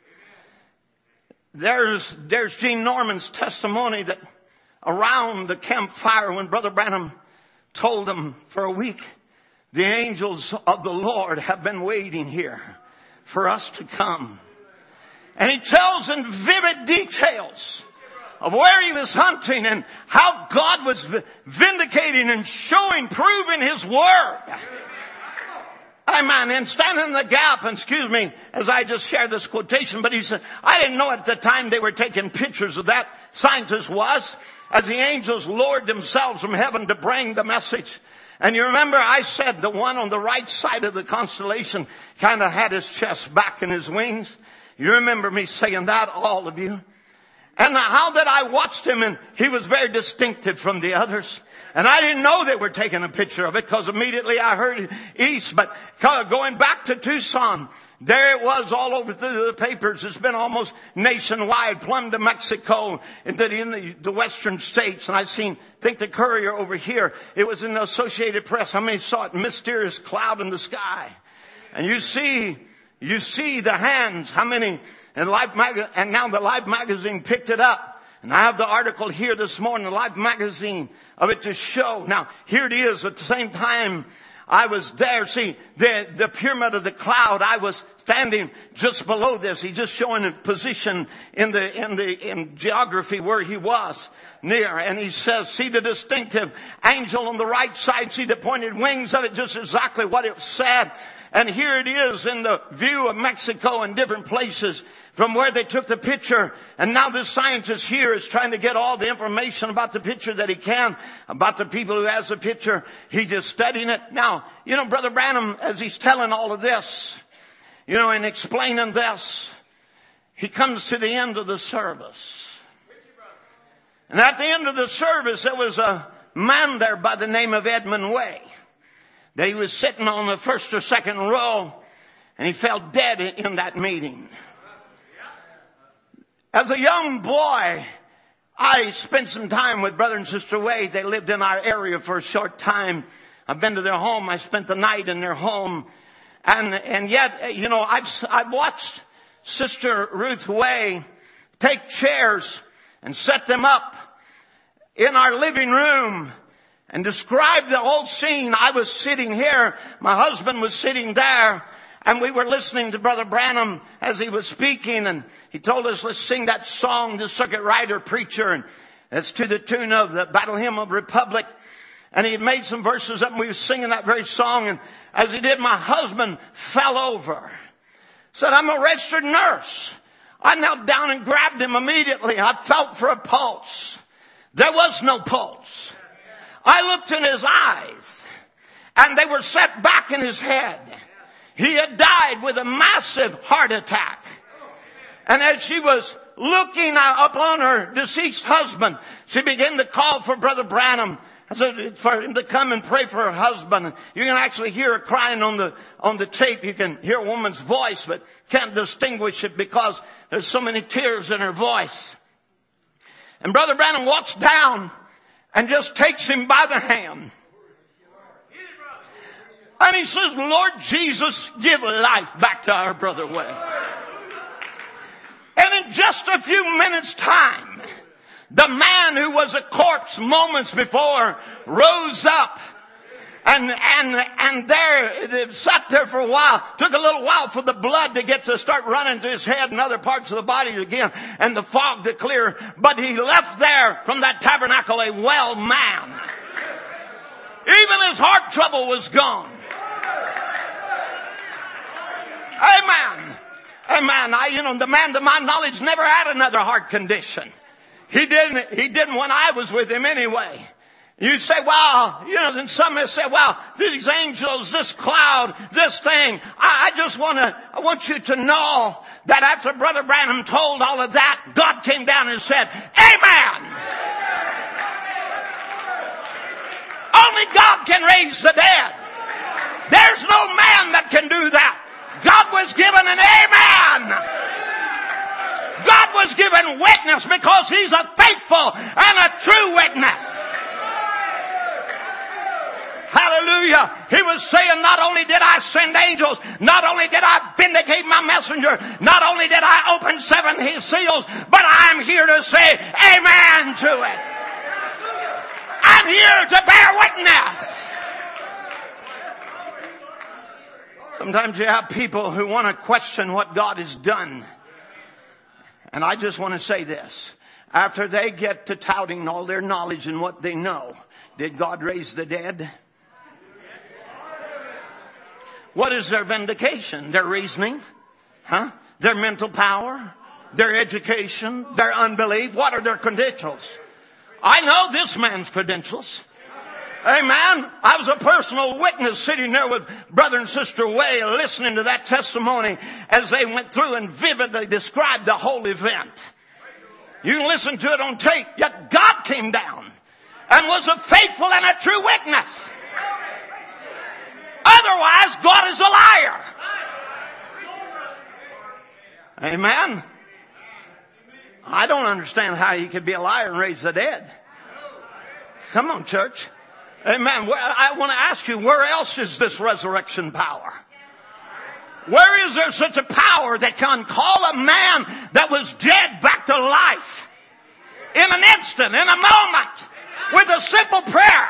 There's Gene Norman's testimony that around the campfire when Brother Branham told him for a week, the angels of the Lord have been waiting here for us to come. And he tells in vivid details of where he was hunting and how God was vindicating and showing, proving His word. Amen. And standing in the gap, and excuse me as I just shared this quotation, but he said, I didn't know at the time they were taking pictures of that. Scientist was, as the angels lowered themselves from heaven to bring the message. And you remember I said the one on the right side of the constellation kind of had his chest back and his wings. You remember me saying that, all of you. And how that I watched him, and he was very distinctive from the others. And I didn't know they were taking a picture of it because immediately I heard east. But going back to Tucson, there it was all over the papers. It's been almost nationwide, plumb to Mexico, into the western states. And I think the Courier over here, it was in the Associated Press. How many saw it? Mysterious cloud in the sky. And you see the hands. How many? And now the Life magazine picked it up. And I have the article here this morning, the Life magazine, of it to show. Now, here it is. At the same time I was there. See, the pyramid of the cloud, I was standing just below this. He's just showing a position in geography where he was near. And he says, see the distinctive angel on the right side. See the pointed wings of it, just exactly what it said. And here it is in the view of Mexico and different places from where they took the picture. And now this scientist here is trying to get all the information about the picture that he can, about the people who has the picture. He's just studying it. Now, you know, Brother Branham, as he's telling all of this, you know, and explaining this, he comes to the end of the service. And at the end of the service, there was a man there by the name of Edmund Way. That he was sitting on the first or second row, and he fell dead in that meeting. As a young boy, I spent some time with Brother and Sister Wade. They lived in our area for a short time. I've been to their home. I spent the night in their home. And yet, you know, I've watched Sister Ruth Way take chairs and set them up in our living room and describe the whole scene. I was sitting here. My husband was sitting there. And we were listening to Brother Branham as he was speaking. And he told us, let's sing that song, the circuit rider preacher. And it's to the tune of the Battle Hymn of Republic. And he had made some verses up and we were singing that very song. And as he did, my husband fell over. Said, I'm a registered nurse. I knelt down and grabbed him immediately. I felt for a pulse. There was no pulse. I looked in his eyes and they were set back in his head. He had died with a massive heart attack. And as she was looking upon her deceased husband, she began to call for Brother Branham for him to come and pray for her husband. You can actually hear her crying on the tape. You can hear a woman's voice, but can't distinguish it because there's so many tears in her voice. And Brother Branham walks down and just takes him by the hand. And he says, Lord Jesus, give life back to our brother Wayne. And in just a few minutes' time, the man who was a corpse moments before rose up and there, sat there for a while. Took a little while for the blood to start running to his head and other parts of the body again and the fog to clear. But he left there from that tabernacle a well man. Even his heart trouble was gone. Amen. Amen. The man to my knowledge never had another heart condition. He didn't when I was with him anyway. You say, well, then some may say, well, these angels, this cloud, this thing. I want you to know that after Brother Branham told all of that, God came down and said, Amen. Only God can raise the dead. There's no man that can do that. God was given an amen. God was given witness because He's a faithful and a true witness. Hallelujah. He was saying, not only did I send angels, not only did I vindicate my messenger, not only did I open 7 seals, but I'm here to say amen to it. I'm here to bear witness. Sometimes you have people who want to question what God has done. And I just want to say this. After they get to touting all their knowledge and what they know, did God raise the dead? What is their vindication? Their reasoning? Their mental power? Their education? Their unbelief? What are their credentials? I know this man's credentials. Amen. I was a personal witness sitting there with Brother and Sister Way listening to that testimony as they went through and vividly described the whole event. You can listen to it on tape. Yet God came down and was a faithful and a true witness. Otherwise, God is a liar. Amen. I don't understand how He could be a liar and raise the dead. Come on, church. Amen. I want to ask you, where else is this resurrection power? Where is there such a power that can call a man that was dead back to life in an instant, in a moment, with a simple prayer?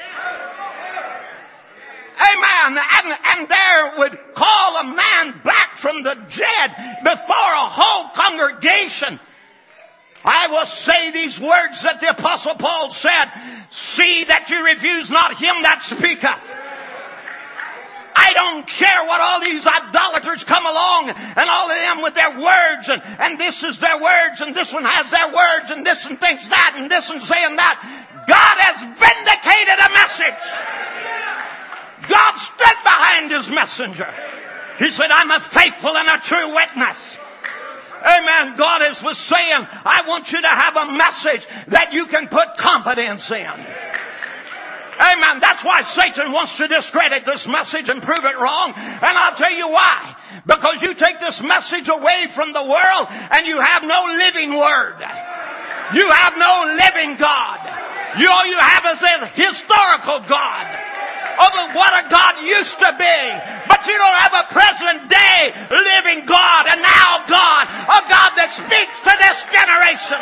Amen. And there would call a man back from the dead before a whole congregation. I will say these words that the Apostle Paul said, see that you refuse not him that speaketh. I don't care what all these idolaters come along and all of them with their words and this is their words and this one has their words and this one thinks that and this one saying that. God has vindicated a message. God stood behind His messenger. He said, I'm a faithful and a true witness. Amen. God was saying, I want you to have a message that you can put confidence in. Amen. That's why Satan wants to discredit this message and prove it wrong. And I'll tell you why. Because you take this message away from the world and you have no living word. You have no living God. All you have is a historical God of what a God used to be. But you don't have a present day living God, and now God, a God that speaks to this generation.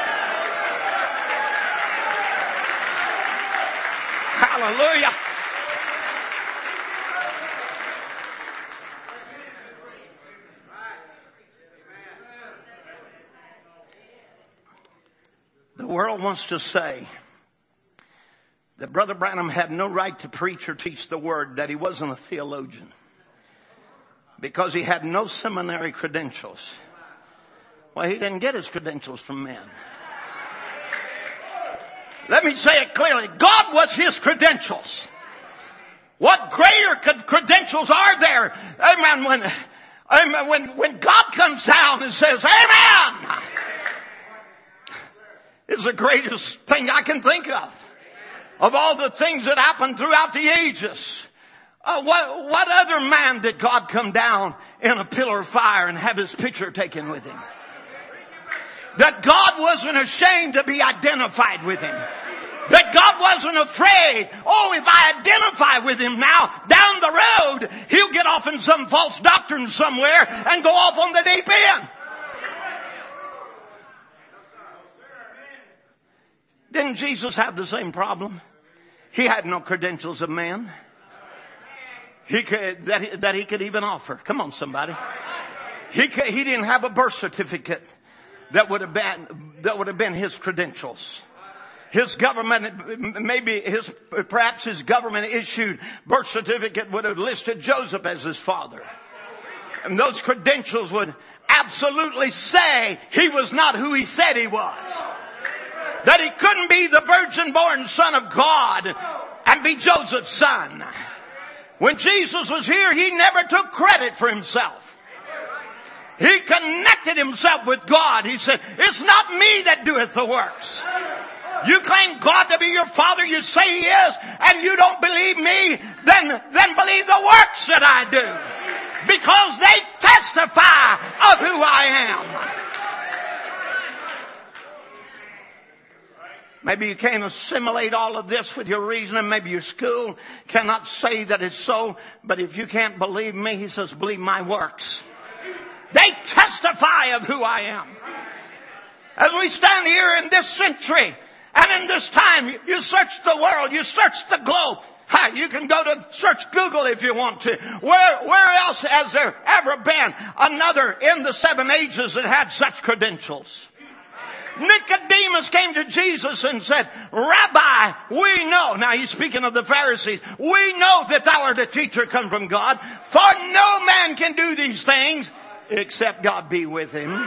Hallelujah. The world wants to say that Brother Branham had no right to preach or teach the word, that he wasn't a theologian, because he had no seminary credentials. Well, he didn't get his credentials from men. Let me say it clearly. God was his credentials. What greater credentials are there? Amen. When God comes down and says, amen, is the greatest thing I can think of all the things that happened throughout the ages. What other man did God come down in a pillar of fire and have his picture taken with him? That God wasn't ashamed to be identified with him. That God wasn't afraid, if I identify with him now, down the road, he'll get off in some false doctrine somewhere and go off on the deep end. Didn't Jesus have the same problem? He had no credentials of man that he could even offer. Come on, somebody. He didn't have a birth certificate that would have been his credentials. His government, perhaps his government issued birth certificate would have listed Joseph as his father. And those credentials would absolutely say he was not who he said he was. That he couldn't be the virgin born son of God and be Joseph's son. When Jesus was here, he never took credit for himself. He connected himself with God. He said, it's not me that doeth the works. You claim God to be your father, you say he is, and you don't believe me, then believe the works that I do. Because they testify of who I am. Maybe you can't assimilate all of this with your reasoning. Maybe your school cannot say that it's so. But if you can't believe me, he says, believe my works. They testify of who I am. As we stand here in this century, and in this time, you search the world, you search the globe. You can go to search Google if you want to. Where else has there ever been another in the 7 ages that had such credentials? Nicodemus came to Jesus and said, Rabbi, we know. Now he's speaking of the Pharisees. We know that thou art a teacher come from God. For no man can do these things except God be with him.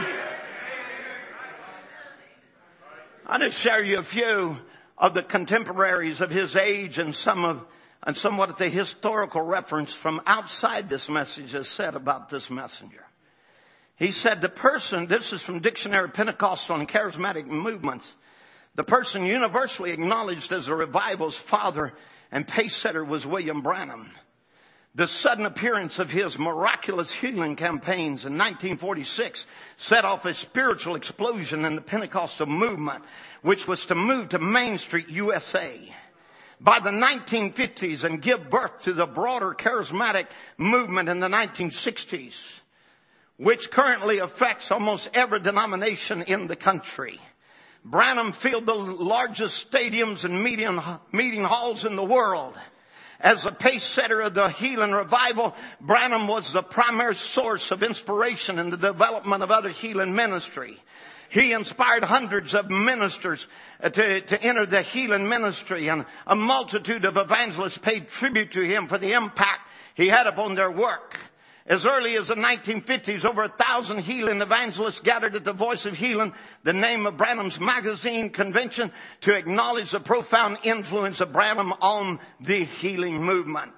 I'll just share you a few of the contemporaries of his age and somewhat of the historical reference from outside this message is said about this messenger. He said this is from Dictionary Pentecostal and Charismatic Movements, the person universally acknowledged as a revival's father and pace setter was William Branham. The sudden appearance of his miraculous healing campaigns in 1946 set off a spiritual explosion in the Pentecostal movement, which was to move to Main Street, USA. By the 1950s and give birth to the broader charismatic movement in the 1960s, which currently affects almost every denomination in the country. Branham filled the largest stadiums and meeting halls in the world. As a pace setter of the healing revival, Branham was the primary source of inspiration in the development of other healing ministry. He inspired hundreds of ministers to enter the healing ministry, and a multitude of evangelists paid tribute to him for the impact he had upon their work. As early as the 1950s, over 1,000 healing evangelists gathered at the Voice of Healing, the name of Branham's magazine convention, to acknowledge the profound influence of Branham on the healing movement.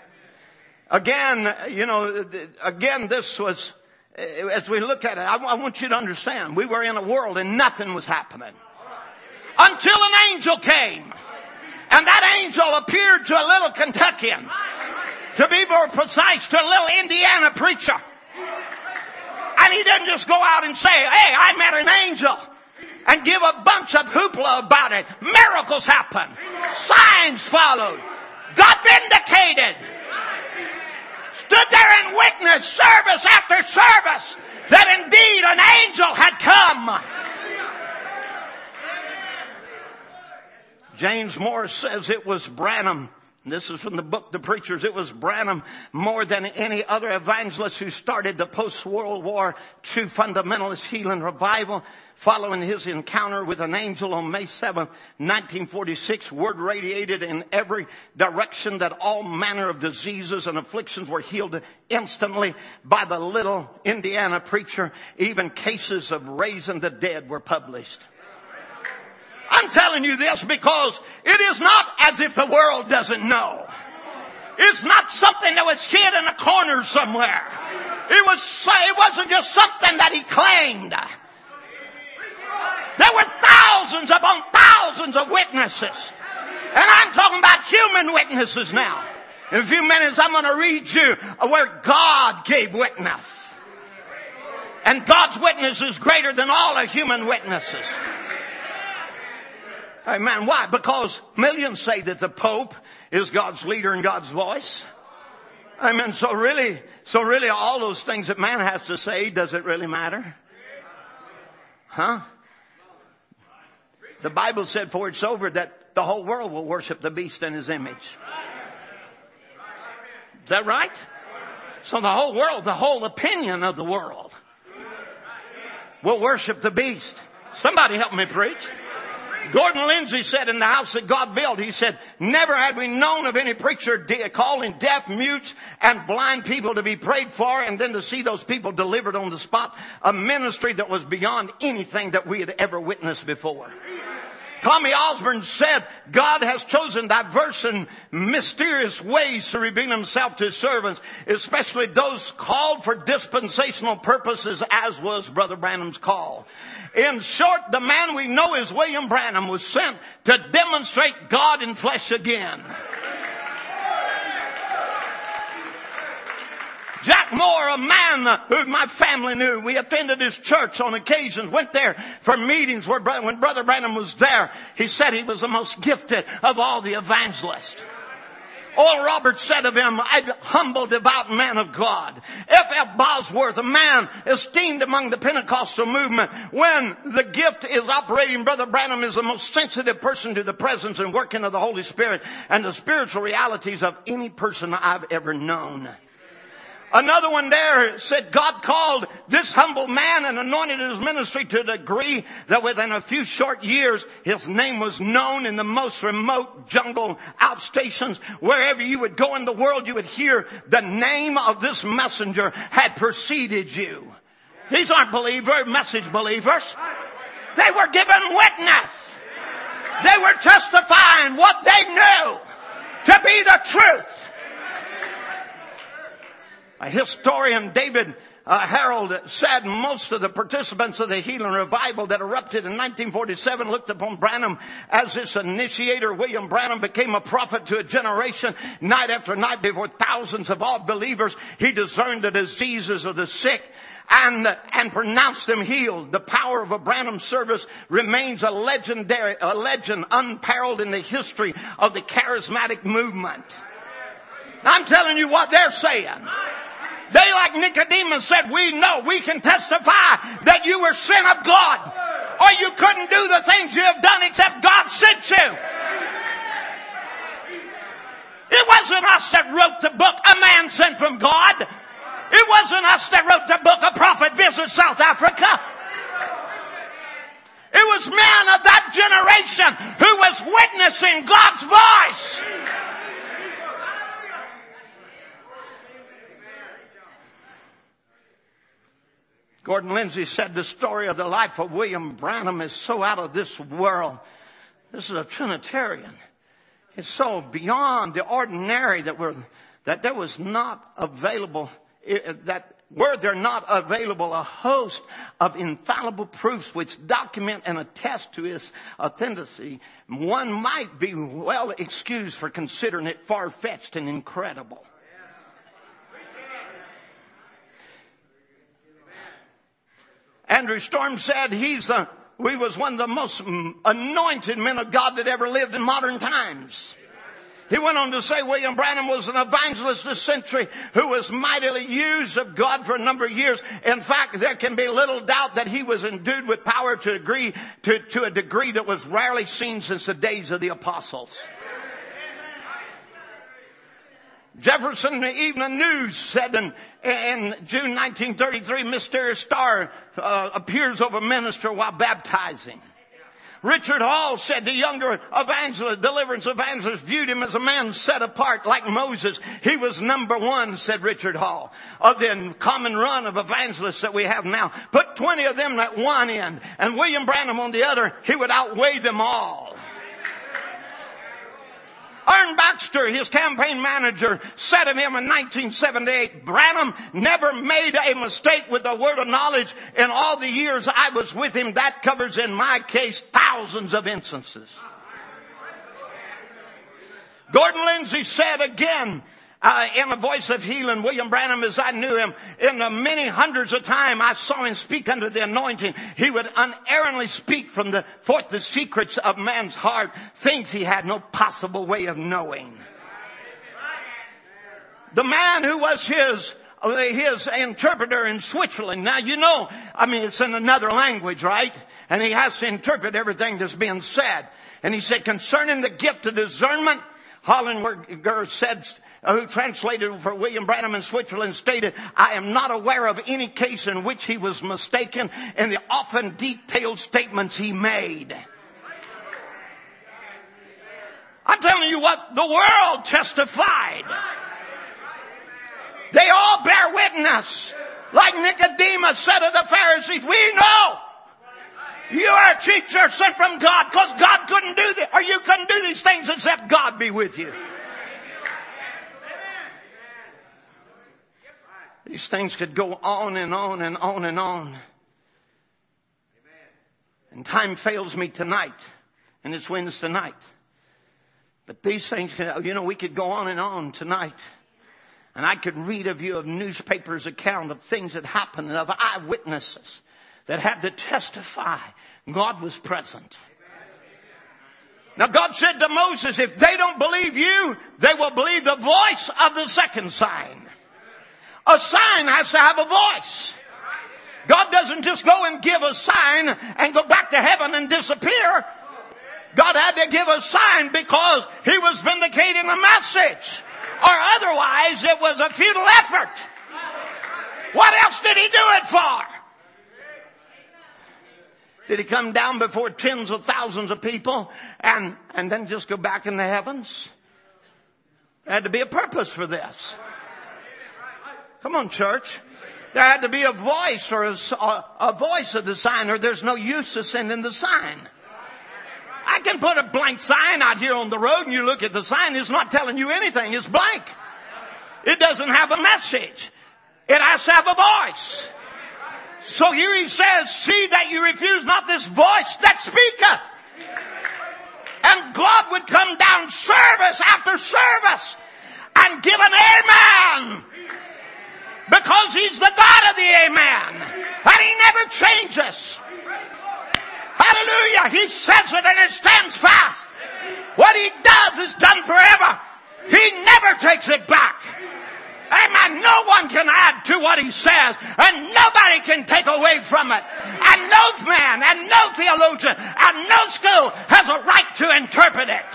Again, this was, as we look at it, I want you to understand, we were in a world and nothing was happening. Until an angel came. And that angel appeared to a little Kentuckian. To be more precise, to a little Indiana preacher. And he didn't just go out and say, hey, I met an angel. And give a bunch of hoopla about it. Miracles happened. Signs followed. God vindicated. Stood there and witnessed service after service that indeed an angel had come. James Morris says it was Branham, This is from the book, The Preachers. It was Branham, more than any other evangelist, who started the post-World War II fundamentalist healing revival. Following his encounter with an angel on May 7th, 1946, word radiated in every direction that all manner of diseases and afflictions were healed instantly by the little Indiana preacher. Even cases of raising the dead were published. I'm telling you this because it is not as if the world doesn't know. It's not something that was hid in a corner somewhere. It wasn't just something that he claimed. There were thousands upon thousands of witnesses. And I'm talking about human witnesses now. In a few minutes I'm going to read you where God gave witness. And God's witness is greater than all the human witnesses. Amen. Why? Because millions say that the Pope is God's leader and God's voice. Amen. So really all those things that man has to say, does it really matter? Huh? The Bible said, for it's over that the whole world will worship the beast in his image. Is that right? So the whole world, the whole opinion of the world will worship the beast. Somebody help me preach. Gordon Lindsay said in the house that God built, he said, never had we known of any preacher calling deaf, mutes, and blind people to be prayed for, and then to see those people delivered on the spot. A ministry that was beyond anything that we had ever witnessed before. Tommy Osborne said, God has chosen diverse and mysterious ways to reveal himself to his servants, especially those called for dispensational purposes, as was Brother Branham's call. In short, the man we know as William Branham was sent to demonstrate God in flesh again. Jack Moore, a man who my family knew, we attended his church on occasions, went there for meetings when Brother Branham was there. He said he was the most gifted of all the evangelists. Oral Roberts said of him, a humble, devout man of God. F.F. Bosworth, a man esteemed among the Pentecostal movement. When the gift is operating, Brother Branham is the most sensitive person to the presence and working of the Holy Spirit and the spiritual realities of any person I've ever known. Another one there said God called this humble man and anointed his ministry to a degree that within a few short years his name was known in the most remote jungle outstations. Wherever you would go in the world, you would hear the name of this messenger had preceded you. These aren't message believers. They were given witness. They were testifying what they knew to be the truth. A historian, David Harold, said most of the participants of the healing revival that erupted in 1947 looked upon Branham as this initiator. William Branham became a prophet to a generation. Night after night before thousands of all believers, he discerned the diseases of the sick and pronounced them healed. The power of a Branham service remains a legend unparalleled in the history of the charismatic movement. I'm telling you what they're saying. They, like Nicodemus, said, we know, we can testify that you were sent of God, or you couldn't do the things you have done except God sent you. It wasn't us that wrote the book, A Man Sent from God. It wasn't us that wrote the book, A Prophet Visits South Africa. It was men of that generation who was witnessing God's voice. Gordon Lindsay said the story of the life of William Branham is so out of this world. This is a Trinitarian. It's so beyond the ordinary that there was not available, were there not available a host of infallible proofs which document and attest to his authenticity, one might be well excused for considering it far-fetched and incredible. Andrew Storm said he was one of the most anointed men of God that ever lived in modern times. He went on to say William Branham was an evangelist this century who was mightily used of God for a number of years. In fact, there can be little doubt that he was endued with power to a degree that was rarely seen since the days of the apostles. Jefferson Evening News said in June 1933, mysterious star appears over minister while baptizing. Richard Hall said the younger evangelist, deliverance evangelist, viewed him as a man set apart like Moses. He was number one, said Richard Hall, of the common run of evangelists that we have now. Put 20 of them at one end and William Branham on the other, he would outweigh them all. Ern Baxter, his campaign manager, said of him in 1978, Branham never made a mistake with the word of knowledge in all the years I was with him. That covers, in my case, thousands of instances. Gordon Lindsay said again, in A Voice of Healing, William Branham, as I knew him, in the many hundreds of times I saw him speak under the anointing, he would unerringly speak forth the secrets of man's heart, things he had no possible way of knowing. The man who was his interpreter in Switzerland. Now, it's in another language, right? And he has to interpret everything that's being said. And he said, concerning the gift of discernment, Hollinger said, who translated for William Branham in Switzerland, stated, I am not aware of any case in which he was mistaken in the often detailed statements he made. I'm telling you what the world testified. They all bear witness. Like Nicodemus said of the Pharisees, we know you are a teacher sent from God, because God couldn't do this, or you couldn't do these things except God be with you. These things could go on and on and on and on. And time fails me tonight, and it's Wednesday night. But these things, we could go on and on tonight. And I could read of newspapers' account of things that happened, and of eyewitnesses that had to testify God was present. Now God said to Moses, if they don't believe you, they will believe the voice of the second sign. A sign has to have a voice. God doesn't just go and give a sign and go back to heaven and disappear. God had to give a sign because he was vindicating a message. Or otherwise it was a futile effort. What else did he do it for? Did he come down before tens of thousands of people and then just go back in the heavens? There had to be a purpose for this. Come on, church. There had to be a voice or a voice of the sign, or there's no use of sending the sign. I can put a blank sign out here on the road and you look at the sign, it's not telling you anything. It's blank. It doesn't have a message. It has to have a voice. So here he says, see that you refuse not this voice that speaketh. And God would come down service after service and give an amen. Because he's the God of the amen. And he never changes. Hallelujah. He says it and it stands fast. What he does is done forever. He never takes it back. Amen. No one can add to what he says, and nobody can take away from it. And no man and no theologian and no school has a right to interpret it.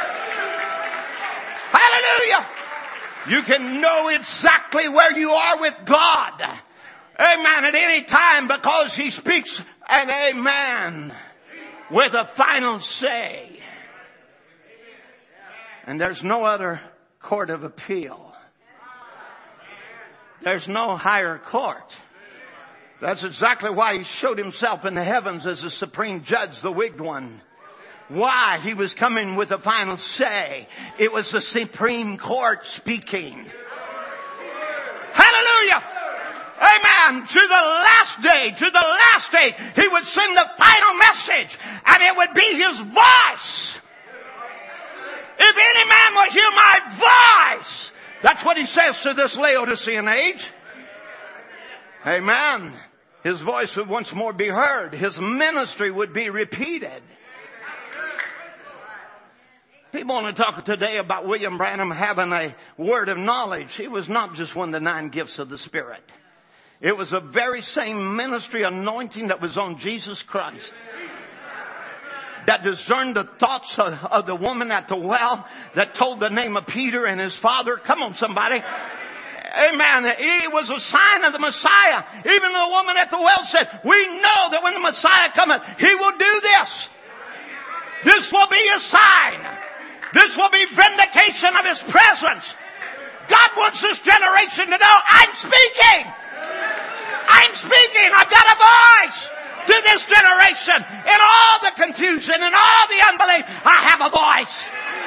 Hallelujah. You can know exactly where you are with God. Amen. At any time, because he speaks an amen with a final say. And there's no other court of appeal. There's no higher court. That's exactly why he showed himself in the heavens as the supreme judge, the wigged one. Why? He was coming with a final say. It was the Supreme Court speaking. Hallelujah! Amen. To the last day, he would send the final message, and it would be his voice. If any man will hear my voice, that's what he says to this Laodicean age. Amen. His voice would once more be heard. His ministry would be repeated. People want to talk today about William Branham having a word of knowledge. It was not just one of the 9 gifts of the Spirit. It was the very same ministry anointing that was on Jesus Christ. that discerned the thoughts of the woman at the well, that told the name of Peter and his father. Come on, somebody. Amen. He was a sign of the Messiah. Even the woman at the well said, we know that when the Messiah cometh, he will do this. This will be a sign. This will be vindication of his presence. God wants this generation to know, I'm speaking. I'm speaking. I've got a voice to this generation. In all the confusion and all the unbelief, I have a voice.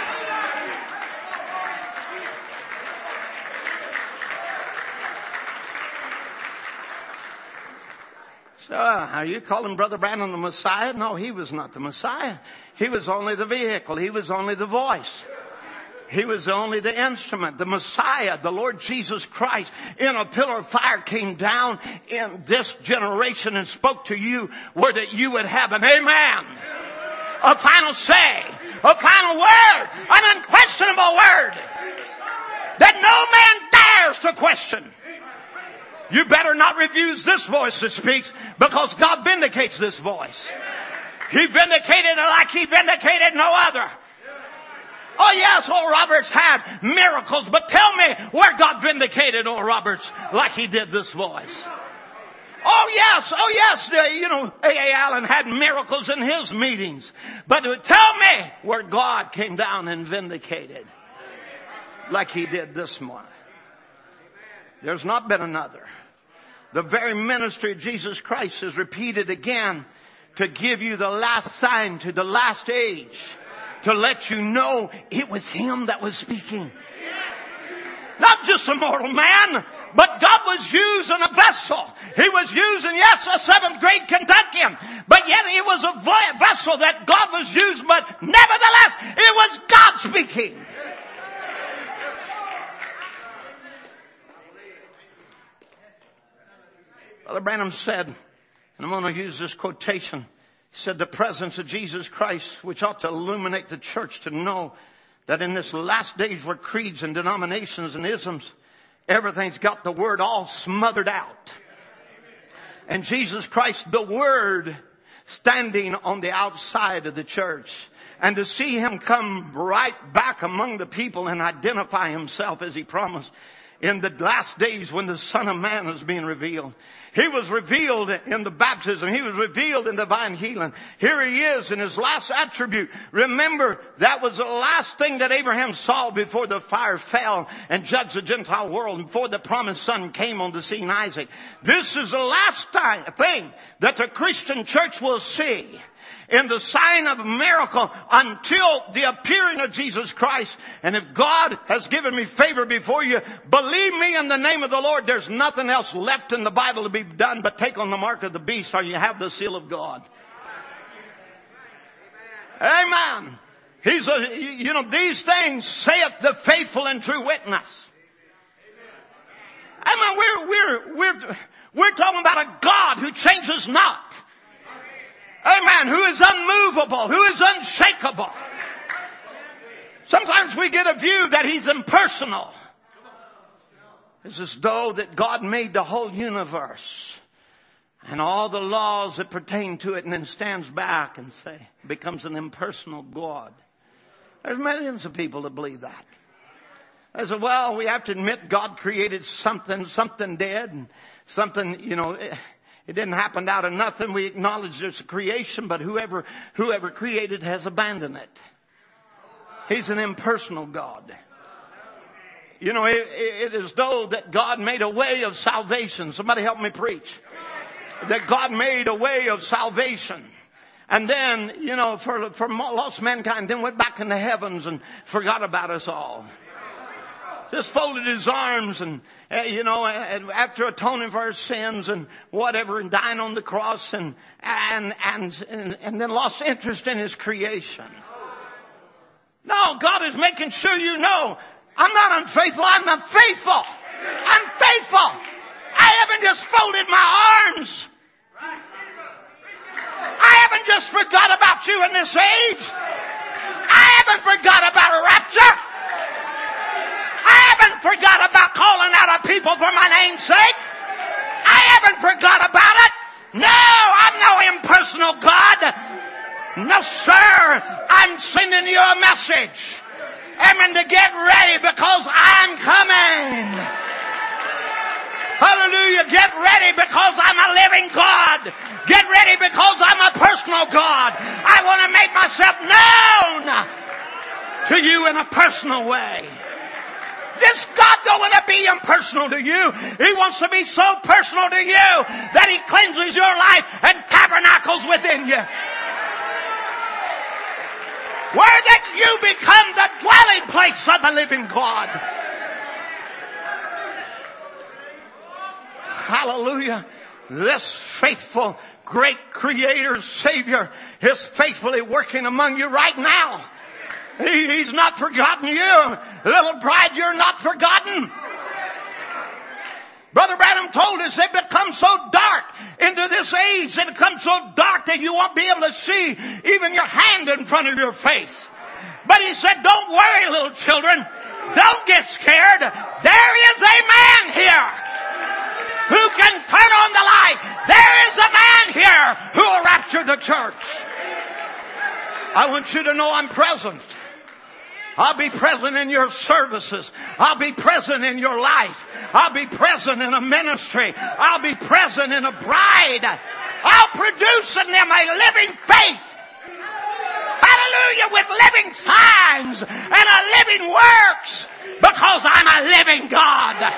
So, are you calling Brother Branham the Messiah? No, he was not the Messiah. He was only the vehicle. He was only the voice. He was only the instrument. The Messiah, the Lord Jesus Christ, in a pillar of fire came down in this generation and spoke to you where that you would have an amen. A final say. A final word. An unquestionable word. That no man dares to question. You better not refuse this voice that speaks, because God vindicates this voice. He vindicated it like he vindicated no other. Oh yes, Oral Roberts had miracles, but tell me where God vindicated Oral Roberts like he did this voice. Oh yes, A.A. Allen had miracles in his meetings. But tell me where God came down and vindicated like he did this one. There's not been another. The very ministry of Jesus Christ is repeated again to give you the last sign to the last age. To let you know it was him that was speaking. Not just a mortal man, but God was using a vessel. He was using, yes, a 7th grade Kentuckian. But yet it was a vessel that God was using, but nevertheless, it was God speaking. Brother Branham said, and I'm going to use this quotation, he said, the presence of Jesus Christ, which ought to illuminate the church to know that in this last days where creeds and denominations and isms, everything's got the word all smothered out. And Jesus Christ, the word, standing on the outside of the church. And to see him come right back among the people and identify himself as he promised in the last days when the Son of Man is being revealed. He was revealed in the baptism. He was revealed in divine healing. Here he is in his last attribute. Remember, that was the last thing that Abraham saw before the fire fell and judged the Gentile world, and before the promised son came on the scene, Isaac. This is the last thing that the Christian church will see in the sign of a miracle until the appearing of Jesus Christ. And if God has given me favor before you, believe me in the name of the Lord, there's nothing else left in the Bible to be done but take on the mark of the beast, or you have the seal of God. Amen. These things saith the faithful and true witness. Amen. We're talking about a God who changes not. Amen. Who is unmovable, who is unshakable. Sometimes we get a view that he's impersonal. It's as though that God made the whole universe and all the laws that pertain to it, and then stands back and becomes an impersonal God. There's millions of people that believe that. They say, well, we have to admit God created something did, and something, it didn't happen out of nothing. We acknowledge there's a creation, but whoever created has abandoned it. He's an impersonal God. It is though that God made a way of salvation. Somebody help me preach. That God made a way of salvation. And then, for lost mankind, then went back into heavens and forgot about us all. Just folded his arms and after atoning for our sins and whatever, and dying on the cross and then lost interest in his creation. No, God is making sure you know, I'm not unfaithful, I'm faithful. I'm faithful. I haven't just folded my arms. I haven't just forgot about you in this age. I haven't forgot about a rapture. I haven't forgot about calling out a people for my name's sake. I haven't forgot about it. No, I'm no impersonal God. No, sir. I'm sending you a message. Amen. To get ready because I'm coming. Hallelujah. Get ready because I'm a living God. Get ready because I'm a personal God. I want to make myself known to you in a personal way. This God don't want to be impersonal to you. He wants to be so personal to you that He cleanses your life and tabernacles within you. Where that you become the dwelling place of the living God. Hallelujah. This faithful, great Creator, Savior is faithfully working among you right now. He's not forgotten you. Little bride, you're not forgotten. Brother Branham told us it becomes so dark into this age. It becomes so dark that you won't be able to see even your hand in front of your face. But he said, don't worry, little children. Don't get scared. There is a man here who can turn on the light. There is a man here who will rapture the church. I want you to know I'm present. I'll be present in your services. I'll be present in your life. I'll be present in a ministry. I'll be present in a bride. I'll produce in them a living faith. Hallelujah, with living signs and a living works because I'm a living God.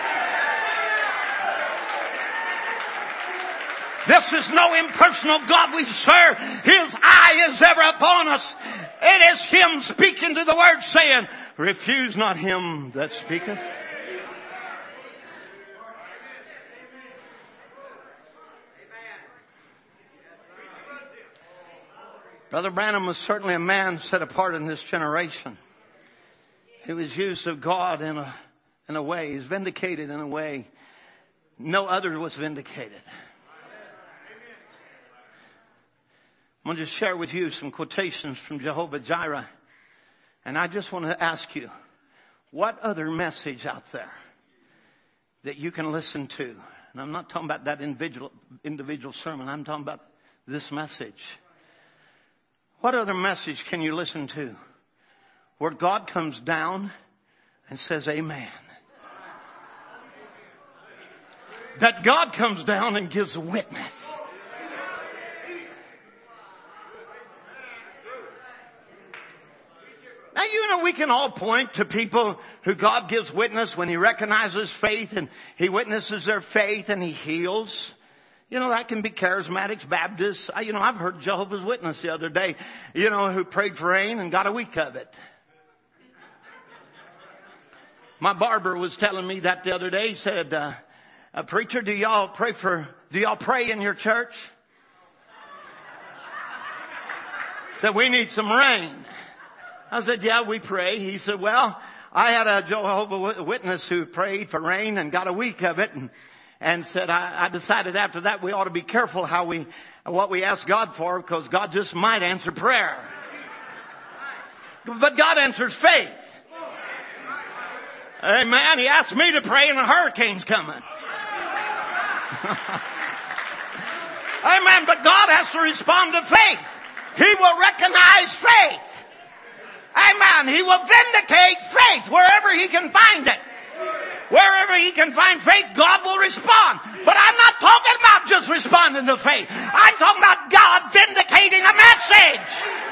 This is no impersonal God we serve. His eye is ever upon us. It is Him speaking to the Word saying, refuse not him that speaketh. Brother Branham was certainly a man set apart in this generation. He was used of God in a way. He's vindicated in a way no other was vindicated. I'm going to share with you some quotations from Jehovah Jireh. And I just want to ask you, what other message out there that you can listen to? And I'm not talking about that individual sermon. I'm talking about this message. What other message can you listen to where God comes down and says amen? That God comes down and gives a witness. Now, you know, we can all point to people who God gives witness when He recognizes faith and He witnesses their faith and He heals. You know, that can be charismatics, Baptists. I've heard Jehovah's Witness the other day, who prayed for rain and got a week of it. My barber was telling me that the other day. He said, preacher, do y'all pray in your church? He said, we need some rain. I said, yeah, we pray. He said, well, I had a Jehovah's Witness who prayed for rain and got a week of it and said, I decided after that we ought to be careful what we ask God for because God just might answer prayer. But God answers faith. Amen. He asked me to pray and a hurricane's coming. Amen. But God has to respond to faith. He will recognize faith. Amen. He will vindicate faith wherever He can find it. Wherever He can find faith, God will respond. But I'm not talking about just responding to faith. I'm talking about God vindicating a message.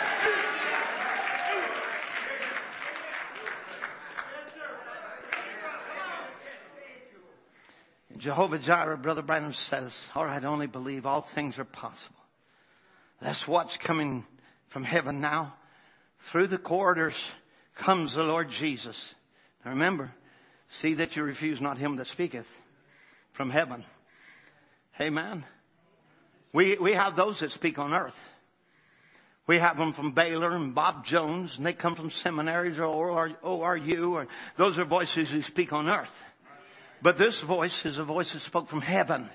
In Jehovah Jireh, Brother Branham says, all right, only believe all things are possible. That's what's coming from heaven now. Through the corridors comes the Lord Jesus. Now remember, see that you refuse not him that speaketh from heaven. Amen. We have those that speak on earth. We have them from Baylor and Bob Jones, and they come from seminaries or ORU, or those are voices who speak on earth. But this voice is a voice that spoke from heaven.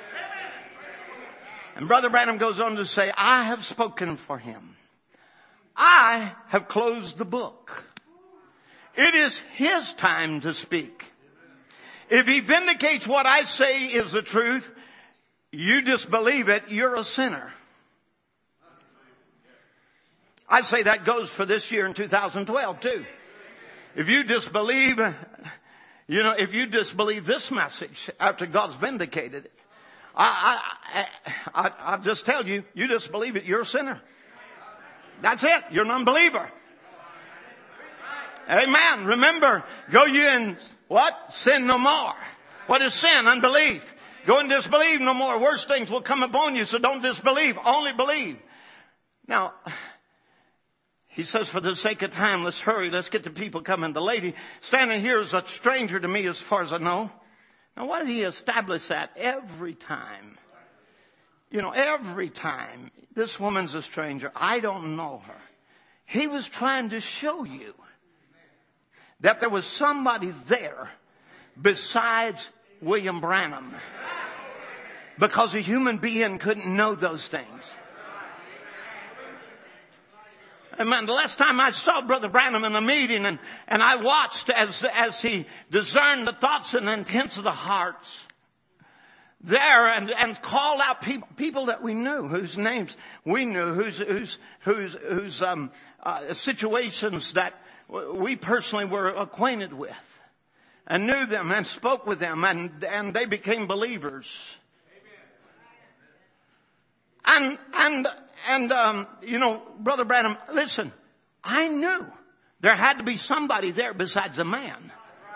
And Brother Branham goes on to say, I have spoken for him. I have closed the book. It is His time to speak. If He vindicates what I say is the truth, you disbelieve it, you're a sinner. I say that goes for this year in 2012 too. If you disbelieve, if you disbelieve this message after God's vindicated it, I'll just tell you, you disbelieve it, you're a sinner. That's it. You're an unbeliever. Amen. Remember, go you and what? Sin no more. What is sin? Unbelief. Go and disbelieve no more. Worse things will come upon you, so don't disbelieve. Only believe. Now, he says, for the sake of time, let's hurry. Let's get the people coming. The lady standing here is a stranger to me as far as I know. Now, why did he establish that? Every time. Every time. This woman's a stranger. I don't know her. He was trying to show you that there was somebody there besides William Branham. Because a human being couldn't know those things. Amen. The last time I saw Brother Branham in a meeting and I watched as he discerned the thoughts and intents of the hearts there and called out people that we knew, whose names we knew, whose situations that we personally were acquainted with and knew them and spoke with them and they became believers. Brother Branham, listen, I knew there had to be somebody there besides a man.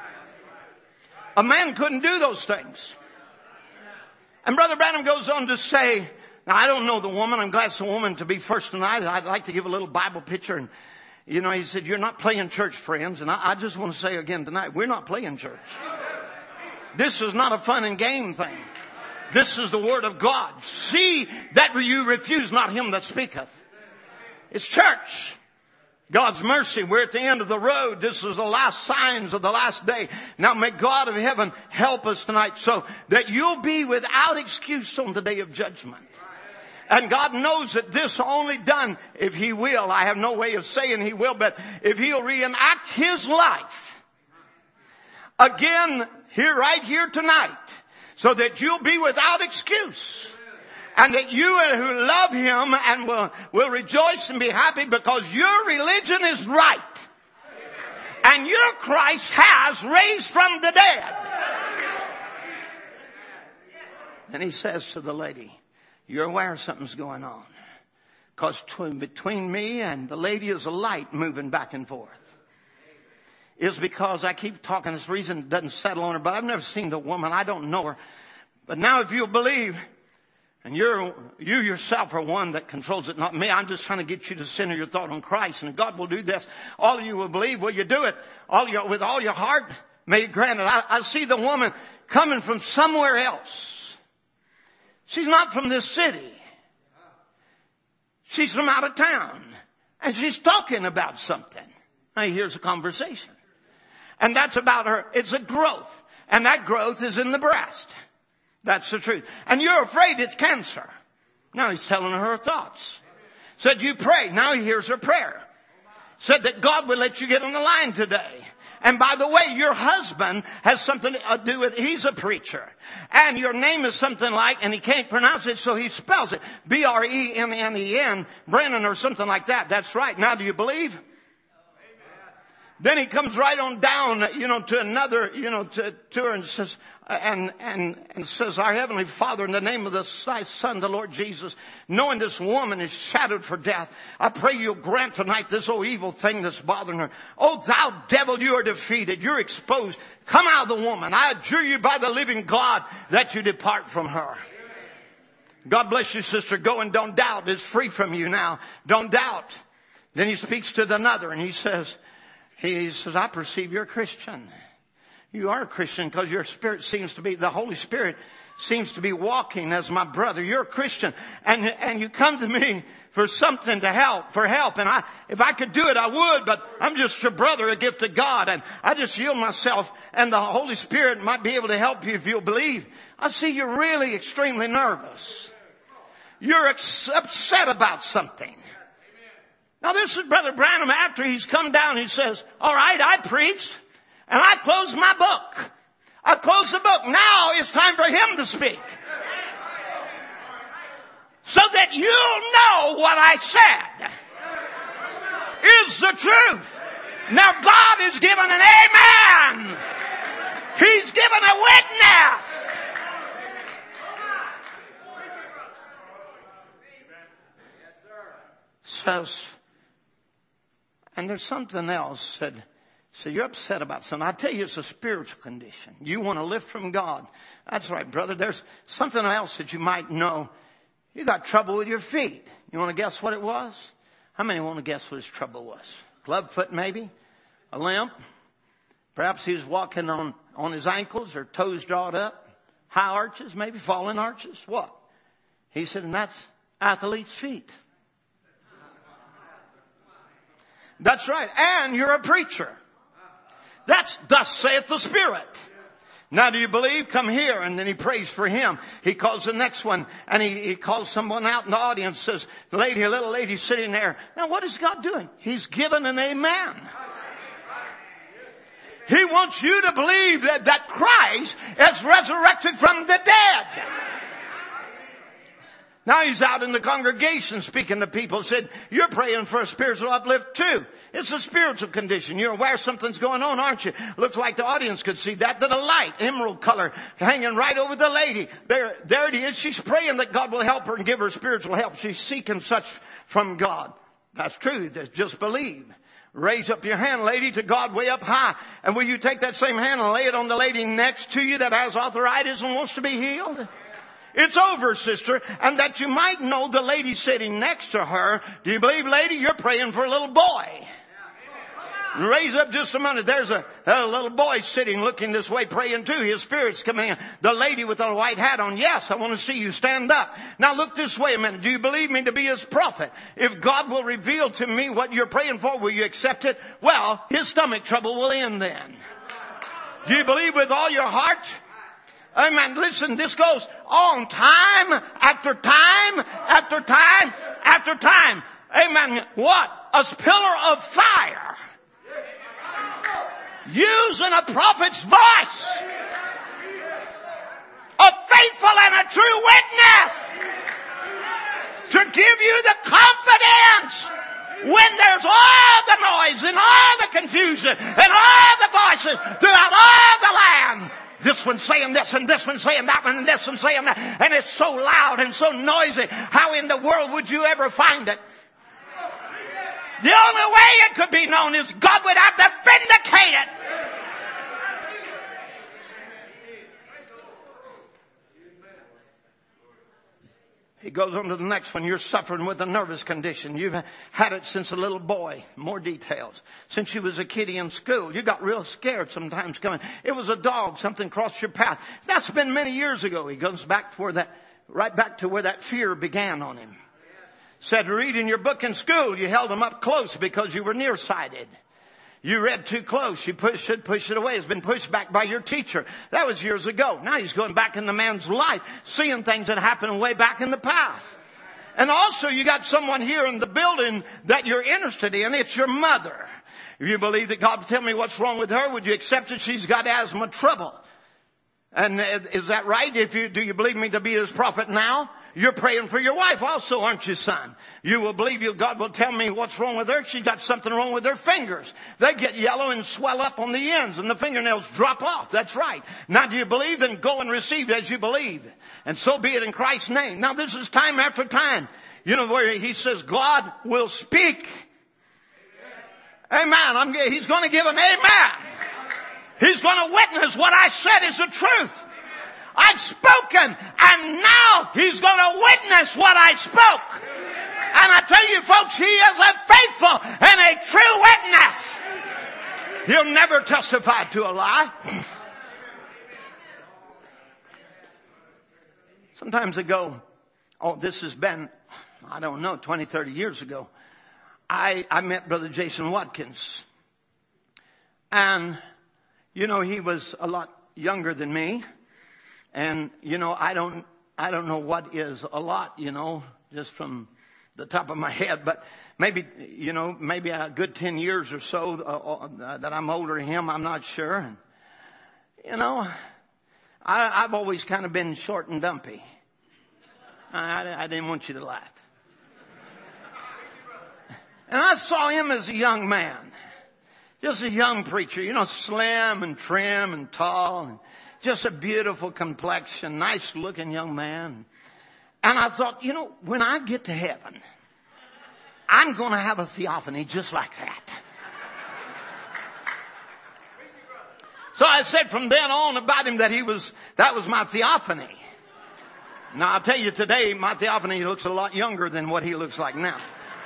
A man couldn't do those things. And Brother Branham goes on to say, now I don't know the woman. I'm glad it's a woman to be first tonight. I'd like to give a little Bible picture. And, he said, you're not playing church, friends. And I just want to say again tonight, we're not playing church. This is not a fun and game thing. This is the Word of God. See that you refuse not him that speaketh. It's church. God's mercy. We're at the end of the road. This is the last signs of the last day. Now may God of heaven help us tonight so that you'll be without excuse on the day of judgment. And God knows that this only done if He will. I have no way of saying He will, but if He'll reenact His life again right here tonight. So that you'll be without excuse. And that you who love Him and will rejoice and be happy because your religion is right. And your Christ has raised from the dead. And he says to the lady, you're aware something's going on. Because between me and the lady is a light moving back and forth. Is because I keep talking, this reason doesn't settle on her, but I've never seen the woman. I don't know her. But now if you'll believe, and you yourself are one that controls it, not me. I'm just trying to get you to center your thought on Christ. And God will do this. All of you will believe. Will you do it? With all your heart? May it grant it. I see the woman coming from somewhere else. She's not from this city. She's from out of town. And she's talking about something. Now here's a conversation. And that's about her. It's a growth. And that growth is in the breast. That's the truth. And you're afraid it's cancer. Now he's telling her thoughts. Said you pray. Now he hears her prayer. Said that God will let you get on the line today. And by the way, your husband has something to do with, he's a preacher. And your name is something like, and he can't pronounce it, so he spells it. Brennen, Brennan or something like that. That's right. Now do you believe? Then he comes right on down, to another, to her and says, and says, our Heavenly Father, in the name of thy Son, the Lord Jesus, knowing this woman is shadowed for death, I pray you'll grant tonight this old evil thing that's bothering her. Oh, thou devil, you are defeated. You're exposed. Come out of the woman. I adjure you by the living God that you depart from her. God bless you, sister. Go and don't doubt. It's free from you now. Don't doubt. Then he speaks to another and he says, I perceive you're a Christian. You are a Christian because your spirit the Holy Spirit seems to be walking as my brother. You're a Christian. And you come to me for something for help. And if I could do it, I would, but I'm just your brother, a gift of God. And I just yield myself and the Holy Spirit might be able to help you if you'll believe. I see you're really extremely nervous. You're upset about something. Now this is Brother Branham. After he's come down, he says, all right, I preached and I closed my book. I closed the book. Now it's time for him to speak. So that you'll know what I said. is the truth. Now God is giving an amen. He's given a witness. Says, and there's something else. Said, you're upset about something. I tell you, it's a spiritual condition. You want to live from God. That's right, brother. There's something else that you might know. You got trouble with your feet. You want to guess what it was? How many want to guess what his trouble was? Clubfoot maybe? A limp? Perhaps he was walking on his ankles or toes drawn up. High arches, maybe fallen arches. What? He said, and that's athlete's feet. That's right. And you're a preacher. That's thus saith the Spirit. Now do you believe? Come here. And then he prays for him. He calls the next one and he calls someone out in the audience, says, lady, a little lady sitting there. Now what is God doing? He's given an amen. He wants you to believe that Christ is resurrected from the dead. Now he's out in the congregation speaking to people. Said, you're praying for a spiritual uplift too. It's a spiritual condition. You're aware something's going on, aren't you? Looks like the audience could see that. The light, emerald color, hanging right over the lady. There it is. She's praying that God will help her and give her spiritual help. She's seeking such from God. That's true. Just believe. Raise up your hand, lady, to God way up high. And will you take that same hand and lay it on the lady next to you that has arthritis and wants to be healed? It's over, sister. And that you might know the lady sitting next to her. Do you believe, lady, you're praying for a little boy? Raise up just a minute. There's a little boy sitting looking this way praying too. His spirit's coming in. The lady with the white hat on. Yes, I want to see you stand up. Now look this way a minute. Do you believe me to be his prophet? If God will reveal to me what you're praying for, will you accept it? Well, his stomach trouble will end then. Do you believe with all your heart? Amen. Listen, this goes on time after time after time after time. Amen. What? A pillar of fire. Using a prophet's voice. A faithful and a true witness. To give you the confidence when there's all the noise and all the confusion and all the voices throughout all the land. This one saying this and this one saying that one and this one saying that. And it's so loud and so noisy. How in the world would you ever find it? The only way it could be known is God would have to vindicate it. He goes on to the next one. You're suffering with a nervous condition. You've had it since a little boy. More details. Since you was a kiddie in school. You got real scared sometimes coming. It was a dog. Something crossed your path. That's been many years ago. He goes back to right back to where that fear began on him. Said, reading your book in school, you held them up close because you were nearsighted. You read too close. You should push it away. It's been pushed back by your teacher. That was years ago. Now he's going back in the man's life, seeing things that happened way back in the past. And also you got someone here in the building that you're interested in. It's your mother. If you believe that God will tell me what's wrong with her, would you accept it? She's got asthma trouble. And is that right? Do you believe me to be his prophet now? You're praying for your wife also, aren't you, son? You will believe God will tell me what's wrong with her. She's got something wrong with her fingers. They get yellow and swell up on the ends and the fingernails drop off. That's right. Now do you believe? Then go and receive as you believe. And so be it in Christ's name. Now this is time after time. You know where he says God will speak. Amen. He's going to give an amen. He's going to witness what I said is the truth. I've spoken and now he's going to witness what I spoke. And I tell you folks, he is a faithful and a true witness. He'll never testify to a lie. Sometimes ago, this has been, 20, 30 years ago, I met Brother Jason Watkins. And, he was a lot younger than me. And, I don't know what is a lot, just from the top of my head, but maybe a good 10 years or so that I'm older than him. I'm not sure. And, I've always kind of been short and dumpy. I didn't want you to laugh. And I saw him as a young man. Just a young preacher, slim and trim and tall, and just a beautiful complexion, nice looking young man. And I thought, when I get to heaven, I'm going to have a theophany just like that. So I said from then on about him that that was my theophany. Now I'll tell you today, my theophany looks a lot younger than what he looks like now.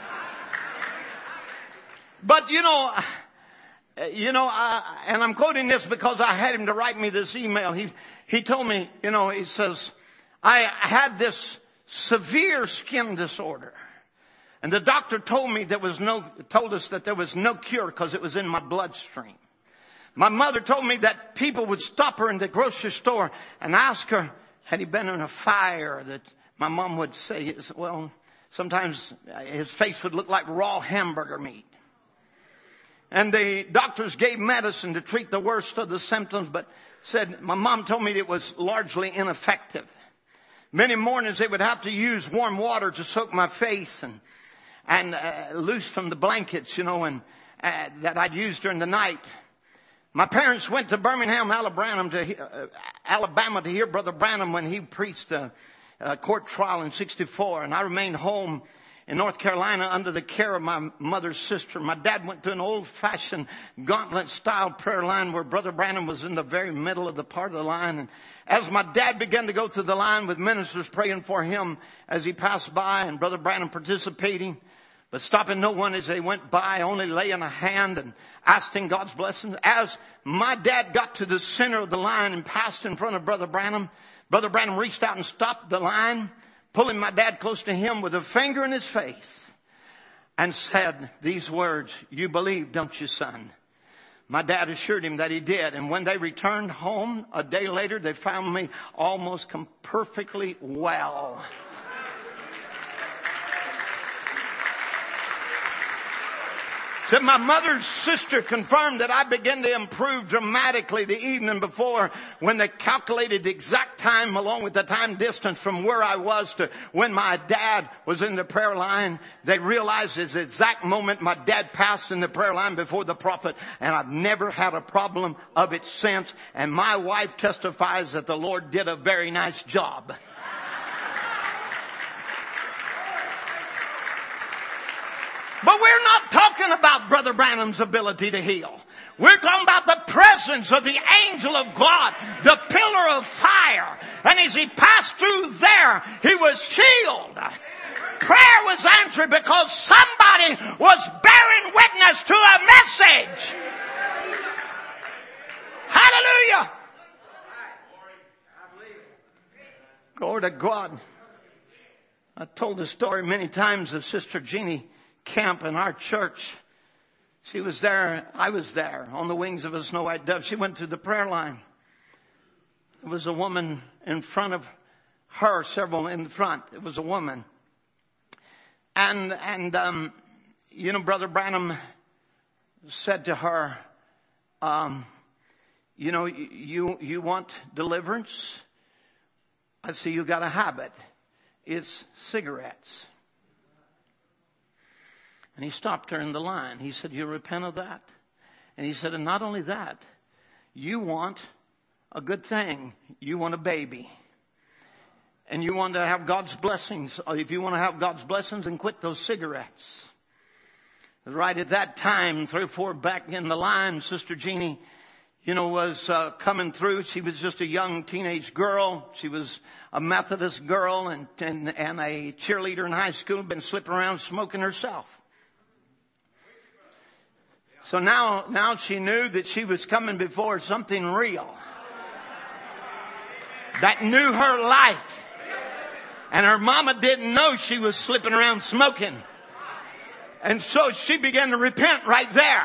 But and I'm quoting this because I had him to write me this email. He told me, he says, I had this severe skin disorder. And the doctor told us that there was no cure because it was in my bloodstream. My mother told me that people would stop her in the grocery store and ask her, had he been in a fire? That my mom would say, well, sometimes his face would look like raw hamburger meat. And the doctors gave medicine to treat the worst of the symptoms, but my mom told me it was largely ineffective. Many mornings they would have to use warm water to soak my face and loose from the blankets, that I'd use during the night. My parents went to Birmingham, Alabama to hear Brother Branham when he preached a court trial in 64. And I remained home in North Carolina under the care of my mother's sister. My dad went to an old-fashioned gauntlet-style prayer line where Brother Branham was in the very middle of the part of the line. And as my dad began to go through the line with ministers praying for him as he passed by and Brother Branham participating, but stopping no one as they went by, only laying a hand and asking God's blessings. As my dad got to the center of the line and passed in front of Brother Branham reached out and stopped the line, pulling my dad close to him with a finger in his face and said these words, "You believe, don't you, son?" My dad assured him that he did. And when they returned home a day later, they found me almost perfectly well. Said my mother's sister confirmed that I began to improve dramatically the evening before when they calculated the exact time along with the time distance from where I was to when my dad was in the prayer line. They realized at the exact moment my dad passed in the prayer line before the prophet, and I've never had a problem of it since. And my wife testifies that the Lord did a very nice job. But we're not talking about Brother Branham's ability to heal. We're talking about the presence of the angel of God, the pillar of fire. And as he passed through there, he was healed. Prayer was answered because somebody was bearing witness to a message. Hallelujah. Glory to God. I told the story many times of Sister Jeannie Camp in our church. She was there. I was there on the wings of a snow white dove. She went to the prayer line. There was a woman in front of her, several in front. It was a woman. And Brother Branham said to her, you want deliverance? I see you got a habit. It's cigarettes. And he stopped her in the line. He said, you repent of that? And he said, and not only that, you want a good thing. You want a baby. And you want to have God's blessings. If you want to have God's blessings, then quit those cigarettes. Right at that time, 3 or 4 back in the line, Sister Jeannie, was coming through. She was just a young teenage girl. She was a Methodist girl and a cheerleader in high school, been slipping around smoking herself. So now she knew that she was coming before something real that knew her life. And her mama didn't know she was slipping around smoking. And so she began to repent right there.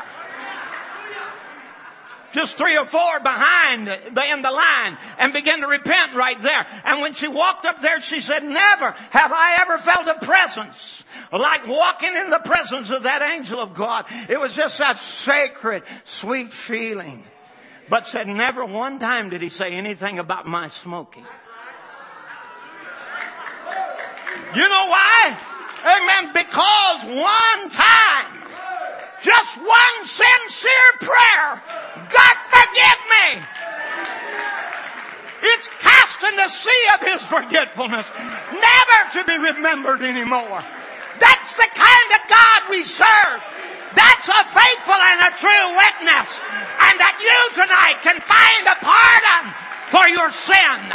Just 3 or 4 behind in the line and began to repent right there. And when she walked up there, she said, never have I ever felt a presence like walking in the presence of that angel of God. It was just that sacred, sweet feeling. But said never one time did he say anything about my smoking. You know why? Amen. Because one time, just one sincere prayer, God forgive me. It's cast in the sea of His forgetfulness, never to be remembered anymore. That's the kind of God we serve. That's a faithful and a true witness. And that you tonight can find a pardon for your sin.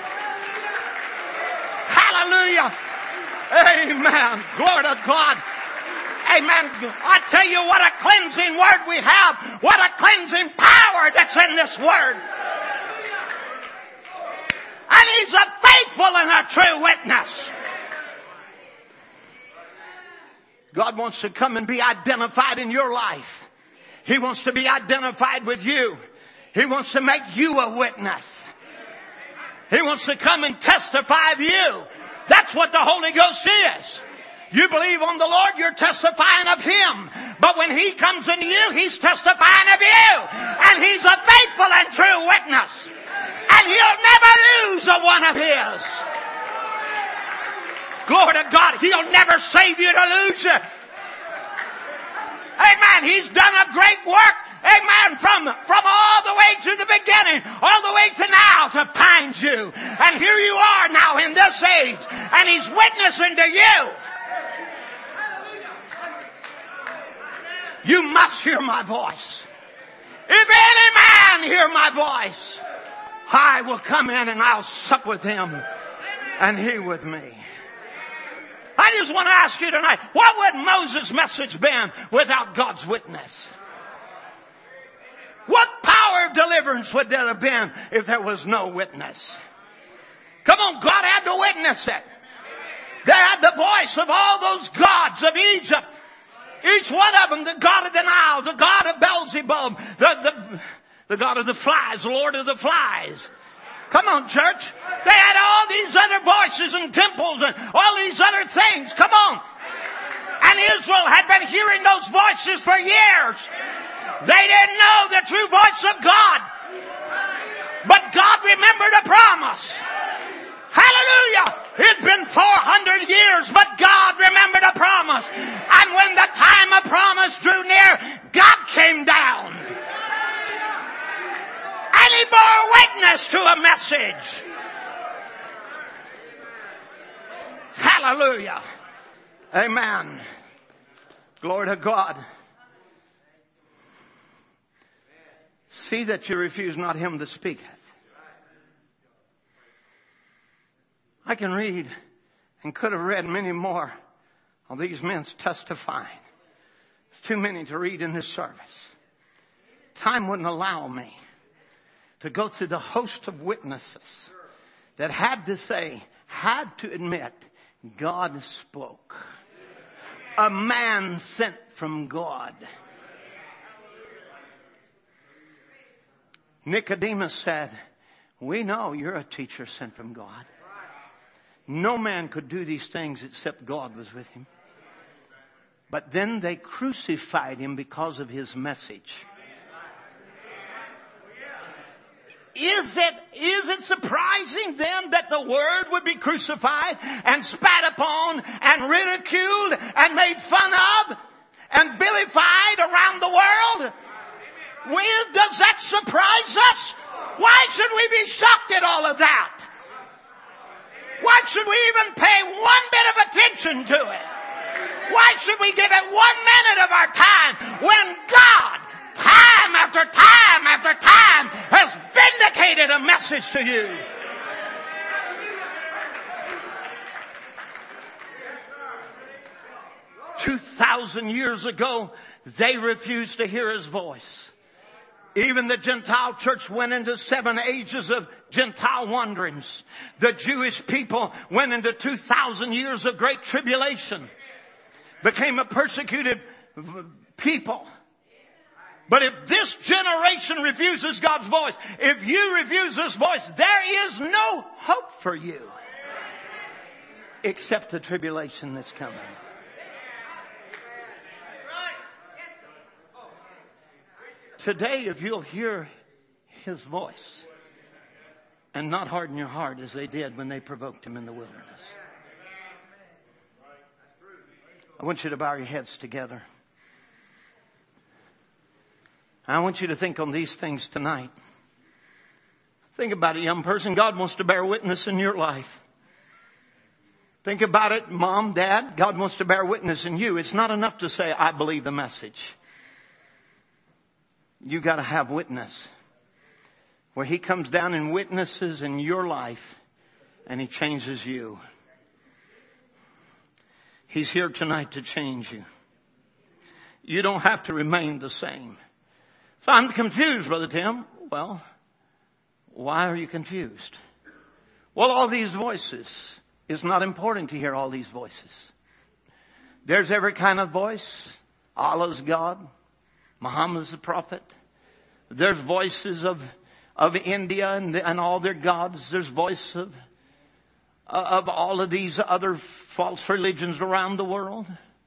Hallelujah. Amen. Glory to God. Amen. I tell you what a cleansing word we have. What a cleansing power that's in this word. And He's a faithful and a true witness. God wants to come and be identified in your life. He wants to be identified with you. He wants to make you a witness. He wants to come and testify of you. That's what the Holy Ghost is. You believe on the Lord, you're testifying of Him. But when He comes into you, He's testifying of you. And He's a faithful and true witness. And He'll never lose a one of His. Glory to God. He'll never save you to lose you. Amen. He's done a great work. Amen. From all the way to the beginning, all the way to now to find you. And here you are now in this age. And He's witnessing to you. You must hear my voice. If any man hear my voice, I will come in and I'll sup with him and he with me. I just want to ask you tonight, what would Moses' message been without God's witness? What power of deliverance would there have been if there was no witness? Come on, God had to witness it. They had the voice of all those gods of Egypt. Each one of them, the God of the Nile, the God of Beelzebub, the God of the flies, the Lord of the flies. Come on, church. They had all these other voices and temples and all these other things. Come on. And Israel had been hearing those voices for years. They didn't know the true voice of God. But God remembered a promise. Hallelujah. It'd been 400 years, but God remembered a promise. And when the time of promise drew near, God came down. And He bore witness to a message. Hallelujah. Amen. Glory to God. See that you refuse not Him that speaketh. I can read and could have read many more of these men testifying. It's too many to read in this service. Time wouldn't allow me to go through the host of witnesses that had to admit, God spoke. A man sent from God. Nicodemus said, we know you're a teacher sent from God. No man could do these things except God was with him. But then they crucified Him because of His message. Is it surprising then that the Word would be crucified and spat upon and ridiculed and made fun of and vilified around the world? Does that surprise us? Why should we be shocked at all of that? Why should we even pay one bit of attention to it? Why should we give it 1 minute of our time when God, time after time after time, has vindicated a message to you? 2,000 years ago, they refused to hear His voice. Even the Gentile church went into 7 ages of Gentile wanderings. The Jewish people went into 2,000 years of great tribulation. Became a persecuted people. But if this generation refuses God's voice, if you refuse His voice, there is no hope for you. Except the tribulation that's coming. Today, if you'll hear His voice and not harden your heart as they did when they provoked Him in the wilderness. I want you to bow your heads together. I want you to think on these things tonight. Think about it, young person. God wants to bear witness in your life. Think about it, mom, dad. God wants to bear witness in you. It's not enough to say, I believe the message. You got to have witness. Where He comes down and witnesses in your life and He changes you. He's here tonight to change you. You don't have to remain the same. So I'm confused, Brother Tim. Well, why are you confused? Well, all these voices. It's not important to hear all these voices. There's every kind of voice. Allah's God. Muhammad's the prophet. There's voices of India and all their gods. There's voice of all of these other false religions around the world.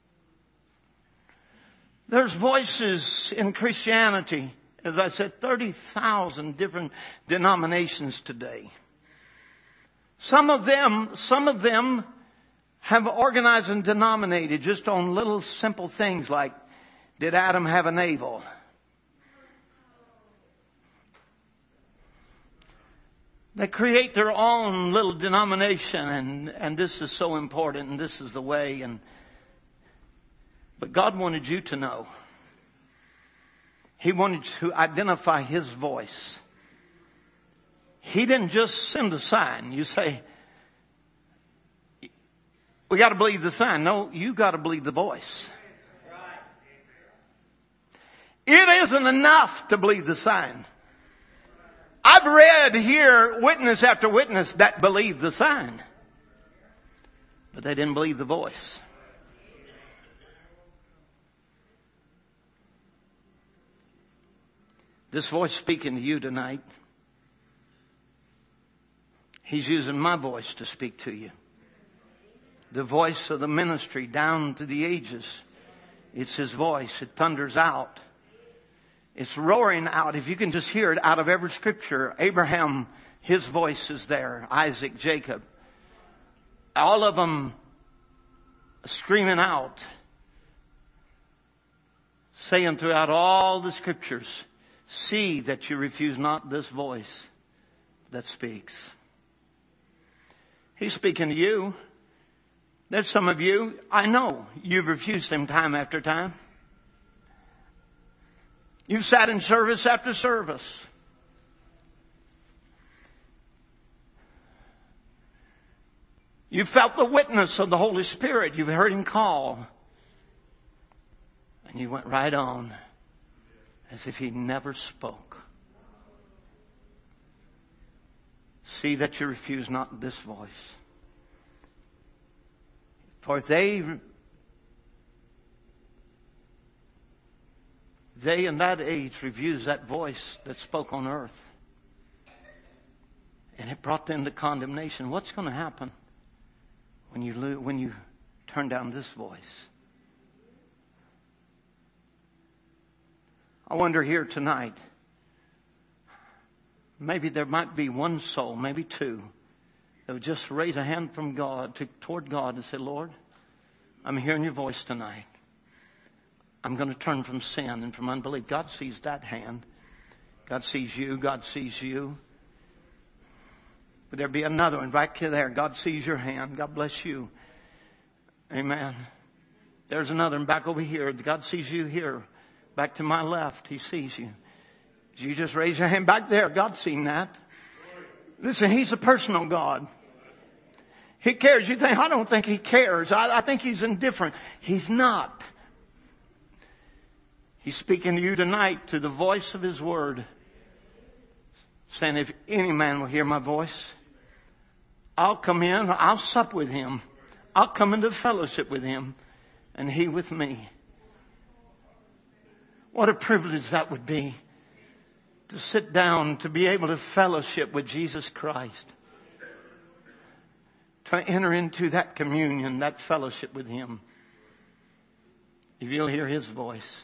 There's voices in Christianity. As I said, 30,000 different denominations today. Some of them have organized and denominated just on little simple things like, did Adam have a navel? They create their own little denomination and this is so important and this is the way. But God wanted you to know. He wanted to identify His voice. He didn't just send a sign. You say, we got to believe the sign. No, you got to believe the voice. It isn't enough to believe the sign. I've read here witness after witness that believed the sign. But they didn't believe the voice. This voice speaking to you tonight, He's using my voice to speak to you. The voice of the ministry down to the ages. It's His voice. It thunders out. It's roaring out. If you can just hear it out of every scripture. Abraham, his voice is there. Isaac, Jacob. All of them screaming out. Saying throughout all the scriptures, see that you refuse not this voice that speaks. He's speaking to you. There's some of you, I know, you've refused Him time after time. You've sat in service after service. You've felt the witness of the Holy Spirit. You've heard Him call. And you went right on as if He never spoke. See that you refuse not this voice. For they in that age refused that voice that spoke on earth. And it brought them to condemnation. What's going to happen when you turn down this voice? I wonder here tonight, maybe there might be one soul, maybe two, that would just raise a hand from God toward God and say, Lord, I'm hearing your voice tonight. I'm going to turn from sin and from unbelief. God sees that hand. God sees you. God sees you. But there be another one back there. God sees your hand. God bless you. Amen. There's another one back over here. God sees you here. Back to my left. He sees you. You just raise your hand back there. God's seen that. Listen, He's a personal God. He cares. You think, I don't think He cares. I think He's indifferent. He's not. He's speaking to you tonight to the voice of His word. Saying, if any man will hear my voice, I'll come in, I'll sup with him. I'll come into fellowship with him and he with me. What a privilege that would be. To sit down, to be able to fellowship with Jesus Christ. To enter into that communion, that fellowship with Him. If you'll hear His voice.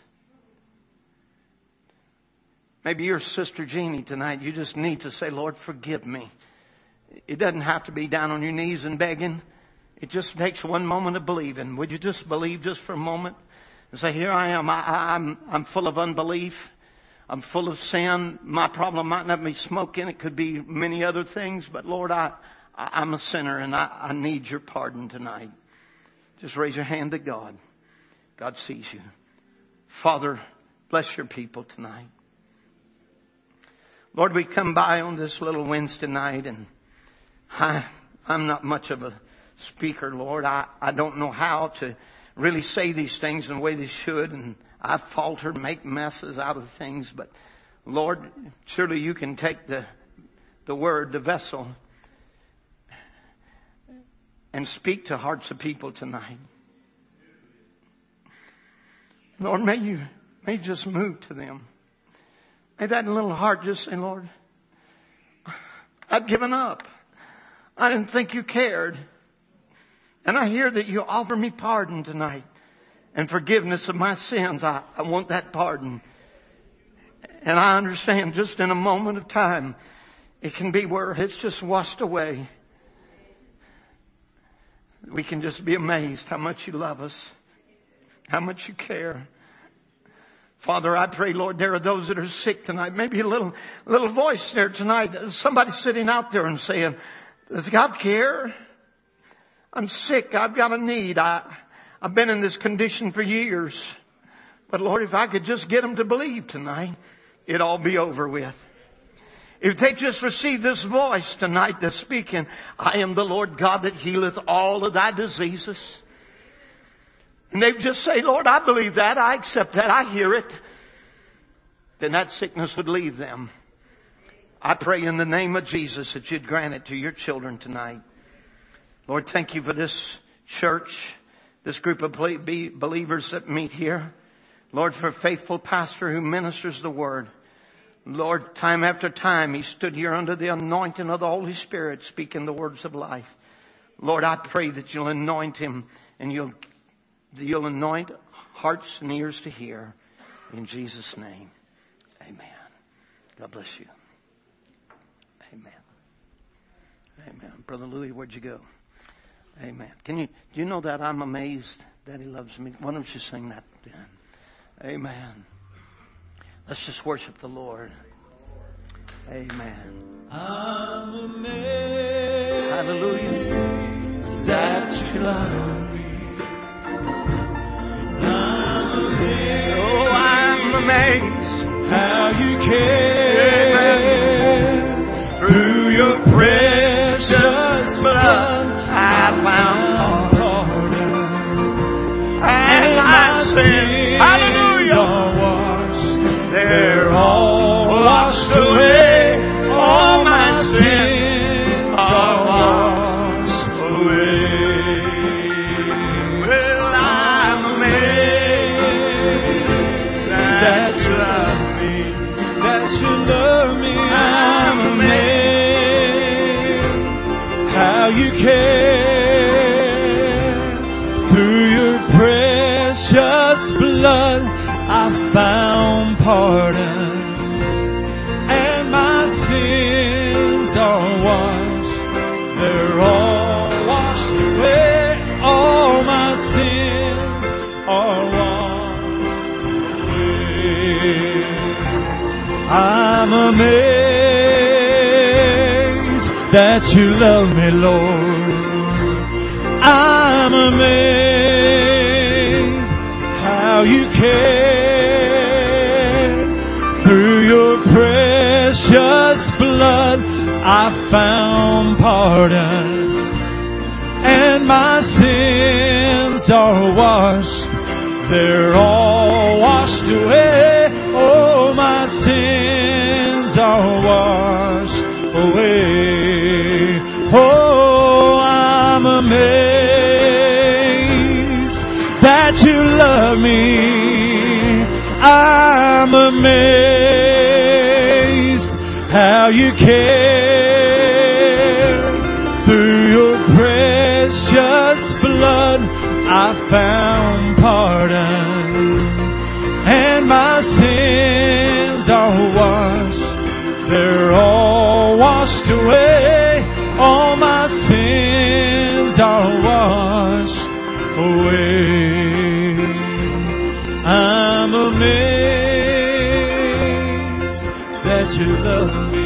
Maybe you're Sister Jeannie tonight. You just need to say, Lord, forgive me. It doesn't have to be down on your knees and begging. It just takes one moment of believing. Would you just believe just for a moment? And say, here I am. I'm full of unbelief. I'm full of sin. My problem might not be smoking. It could be many other things. But Lord, I'm a sinner and I need your pardon tonight. Just raise your hand to God. God sees you. Father, bless your people tonight. Lord, we come by on this little Wednesday night, and I'm not much of a speaker, Lord. I don't know how to really say these things in the way they should, and I falter, make messes out of things. But Lord, surely you can take the word, the vessel, and speak to hearts of people tonight. Lord, may you just move to them. May that little heart just say, Lord, I've given up. I didn't think you cared. And I hear that you offer me pardon tonight and forgiveness of my sins. I want that pardon. And I understand just in a moment of time, it can be where it's just washed away. We can just be amazed how much you love us, how much you care. Father, I pray, Lord, there are those that are sick tonight. Maybe a little voice there tonight. Somebody sitting out there and saying, does God care? I'm sick. I've got a need. I've been in this condition for years. But Lord, if I could just get them to believe tonight, it'd all be over with. If they just receive this voice tonight that's speaking, I am the Lord God that healeth all of thy diseases. And they just say, Lord, I believe that. I accept that. I hear it. Then that sickness would leave them. I pray in the name of Jesus that you'd grant it to your children tonight. Lord, thank you for this church, this group of believers that meet here. Lord, for a faithful pastor who ministers the word. Lord, time after time, he stood here under the anointing of the Holy Spirit, speaking the words of life. Lord, I pray that you'll anoint him and you'll anoint hearts and ears to hear. In Jesus' name, amen. God bless you. Amen. Amen. Brother Louis, where'd you go? Amen. Do you know that I'm amazed that he loves me? Why don't you sing that then? Amen. Let's just worship the Lord. Amen. I'm amazed. Hallelujah. That you love me. I'm amazed. Oh, I'm amazed. How you care. Through your precious blood, I found pardon. and my sins. Hallelujah. Are washed. They're all washed away. All my sins are washed away. Well, I'm amazed that you love me. That you love me. I'm amazed How you care. Through your precious blood, I found pardon. And my sins are washed. They're all washed away. All my sins are washed away. I'm amazed that you love me, Lord. I'm amazed how you care. Through your precious blood, I found pardon. And my sins are washed. They're all washed away. Oh, my sins are washed away. Oh, I'm amazed that you love me. I'm amazed how you care. Through your precious blood, I found pardon. And my sins are washed. They're all washed away. All my sins sins are washed away. I'm amazed that you love me.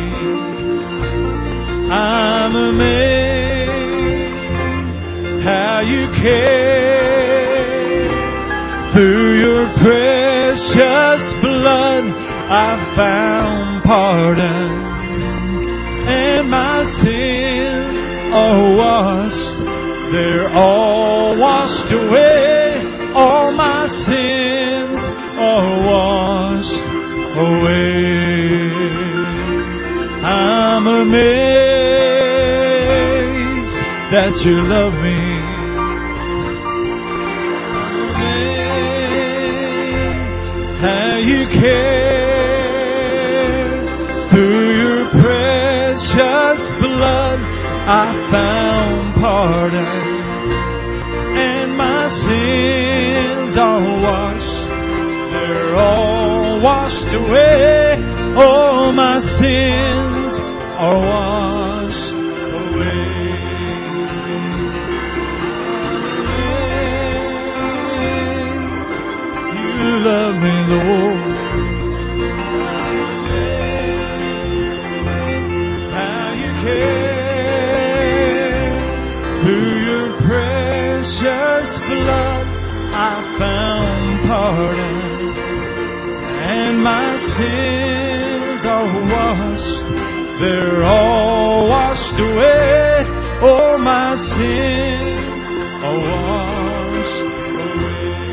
I'm amazed how you care. Through your precious blood I found pardon, and my sins are washed. They're all washed away. All my sins are washed away. I'm amazed that you love me. I'm amazed how you care. Through your precious blood I found pardon, and my sins are washed. They're all washed away. All my sins are washed away. You love me, Lord. How you care. Through your precious blood I found pardon, and my sins are washed. They're all washed away. All my sins are washed away.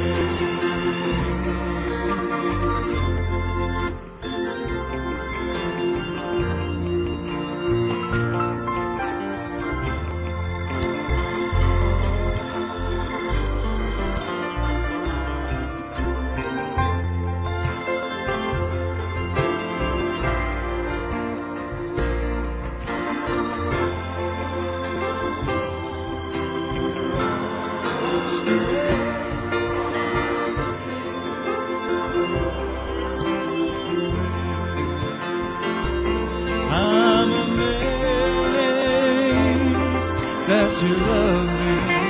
You love me.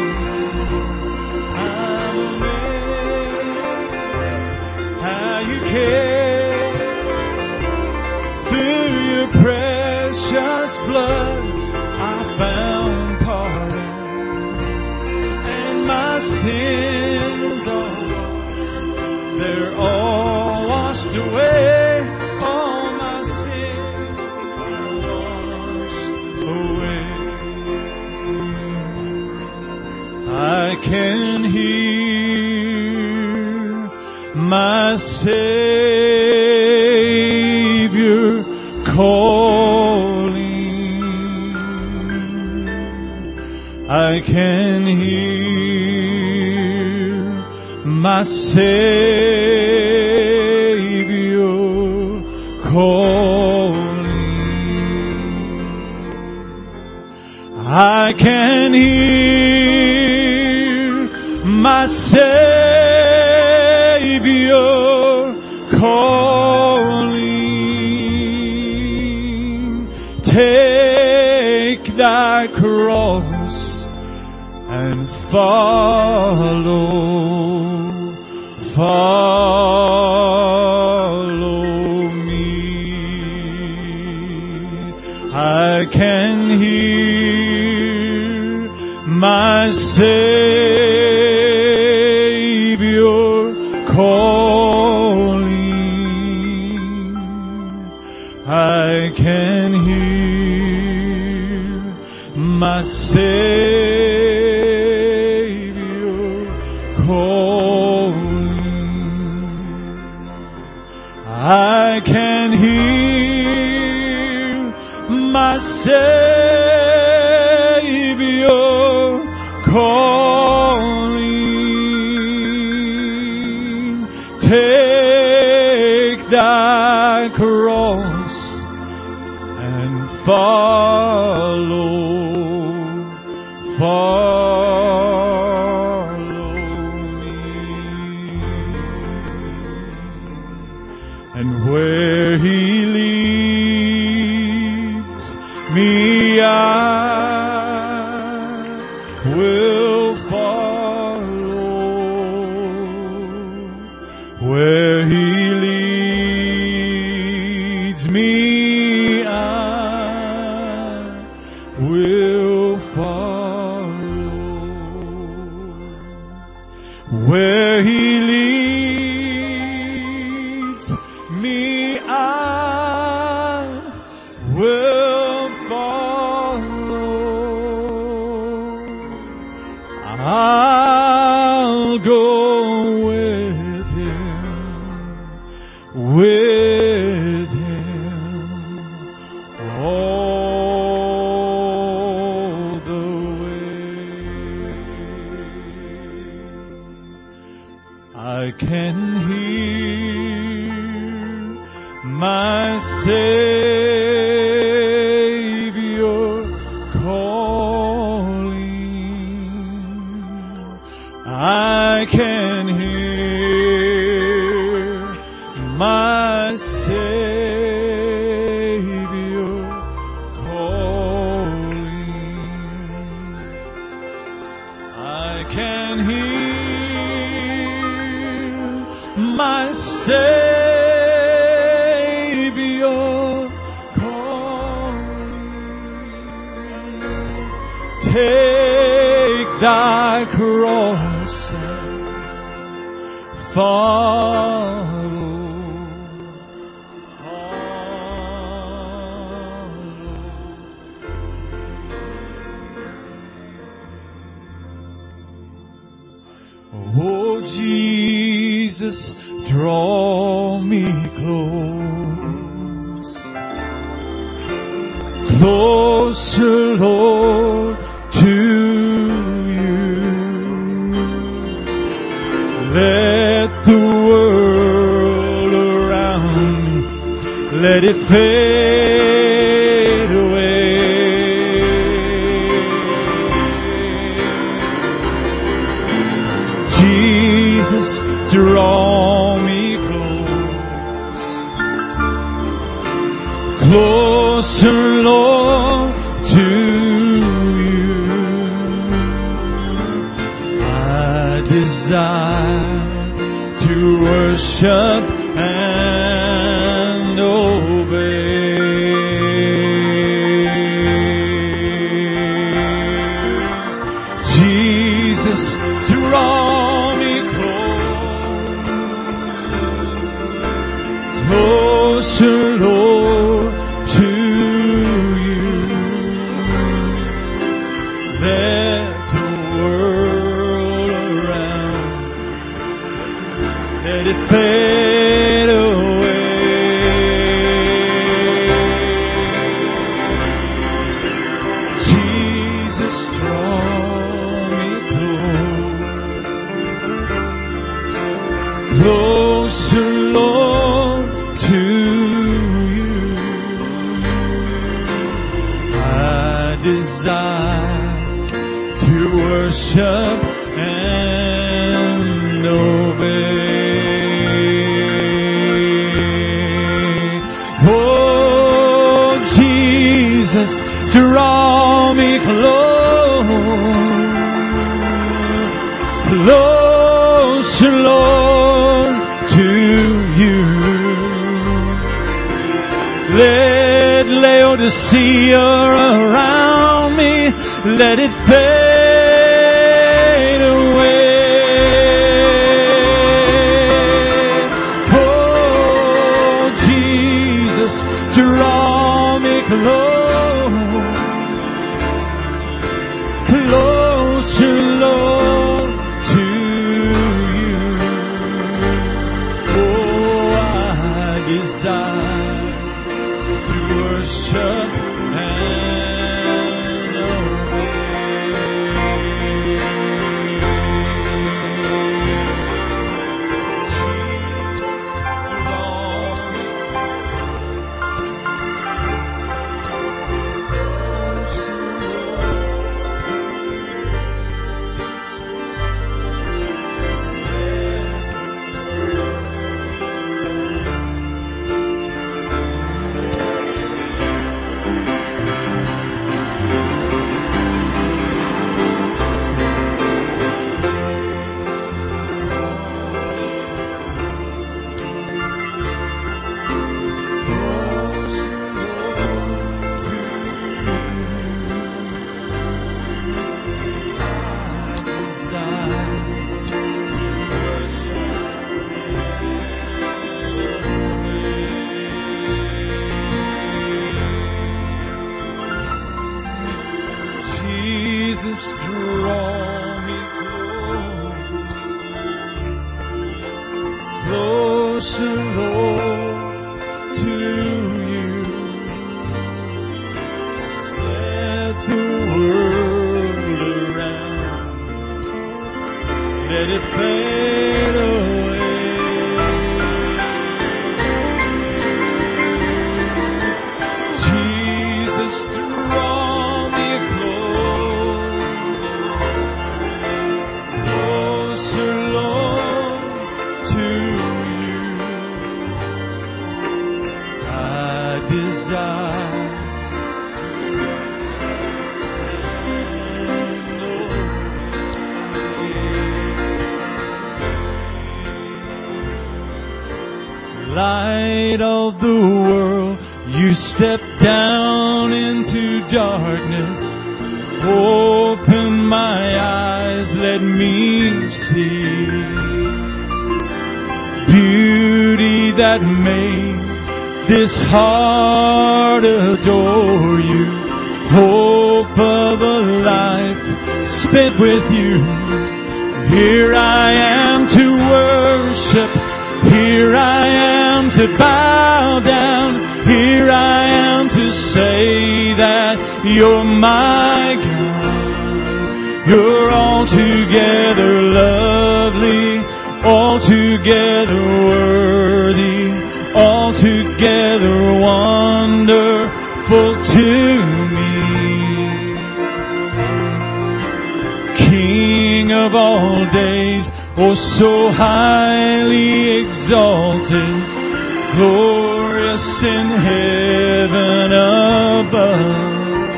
I'm amazed how you care. Through your precious blood I found pardon, and my sins are washed. They're all washed away. All my sins are washed away. I can hear my Savior calling. I can hear my Savior calling. I can hear my Savior calling. Take thy cross and follow me. I can hear my Savior calling. I can hear my Savior calling. I can hear my Savior calling. Take thy cross and follow me. And where he leads me, I will follow. Where He leads me, I will follow. Where He leads me, I will follow. I'll go with Him all the way. I can hear my Savior calling. I can hear my Savior calling. I can hear my Savior calling. Take thy cross and follow. Oh, Jesus, draw me close, closer, Lord, to you. Let the world around me, let it fade away. Jesus, draw me close, closer, Lord, to you. I desire to worship and obey. Jesus, draw me closer, Lord, to you. Let the world around, let it fade away. Jesus, draw me closer, Lord, to you. I desire to worship and obey. Oh, Jesus, draw me closer, Lord, to you. Let Laodicea around me, let it fade away. Oh, Jesus, draw me closer, Lord, to you. Oh, I desire to worship and obey. Jesus, draw me closer, Lord. Jesus, draw me closer, Lord, to you. Let the world around, let it fade away. Jesus, draw me closer, Lord, to you. I desire light of the world, you step down into darkness. Open my eyes, let me see beauty that made this heart adore you. Hope of a life spent with you. Here I am to worship. Here I am to bow down. Here I am to say that you're my God. You're altogether lovely, altogether worthy, altogether wonderful to me. King of all days, oh so highly exalted, glorious in heaven above.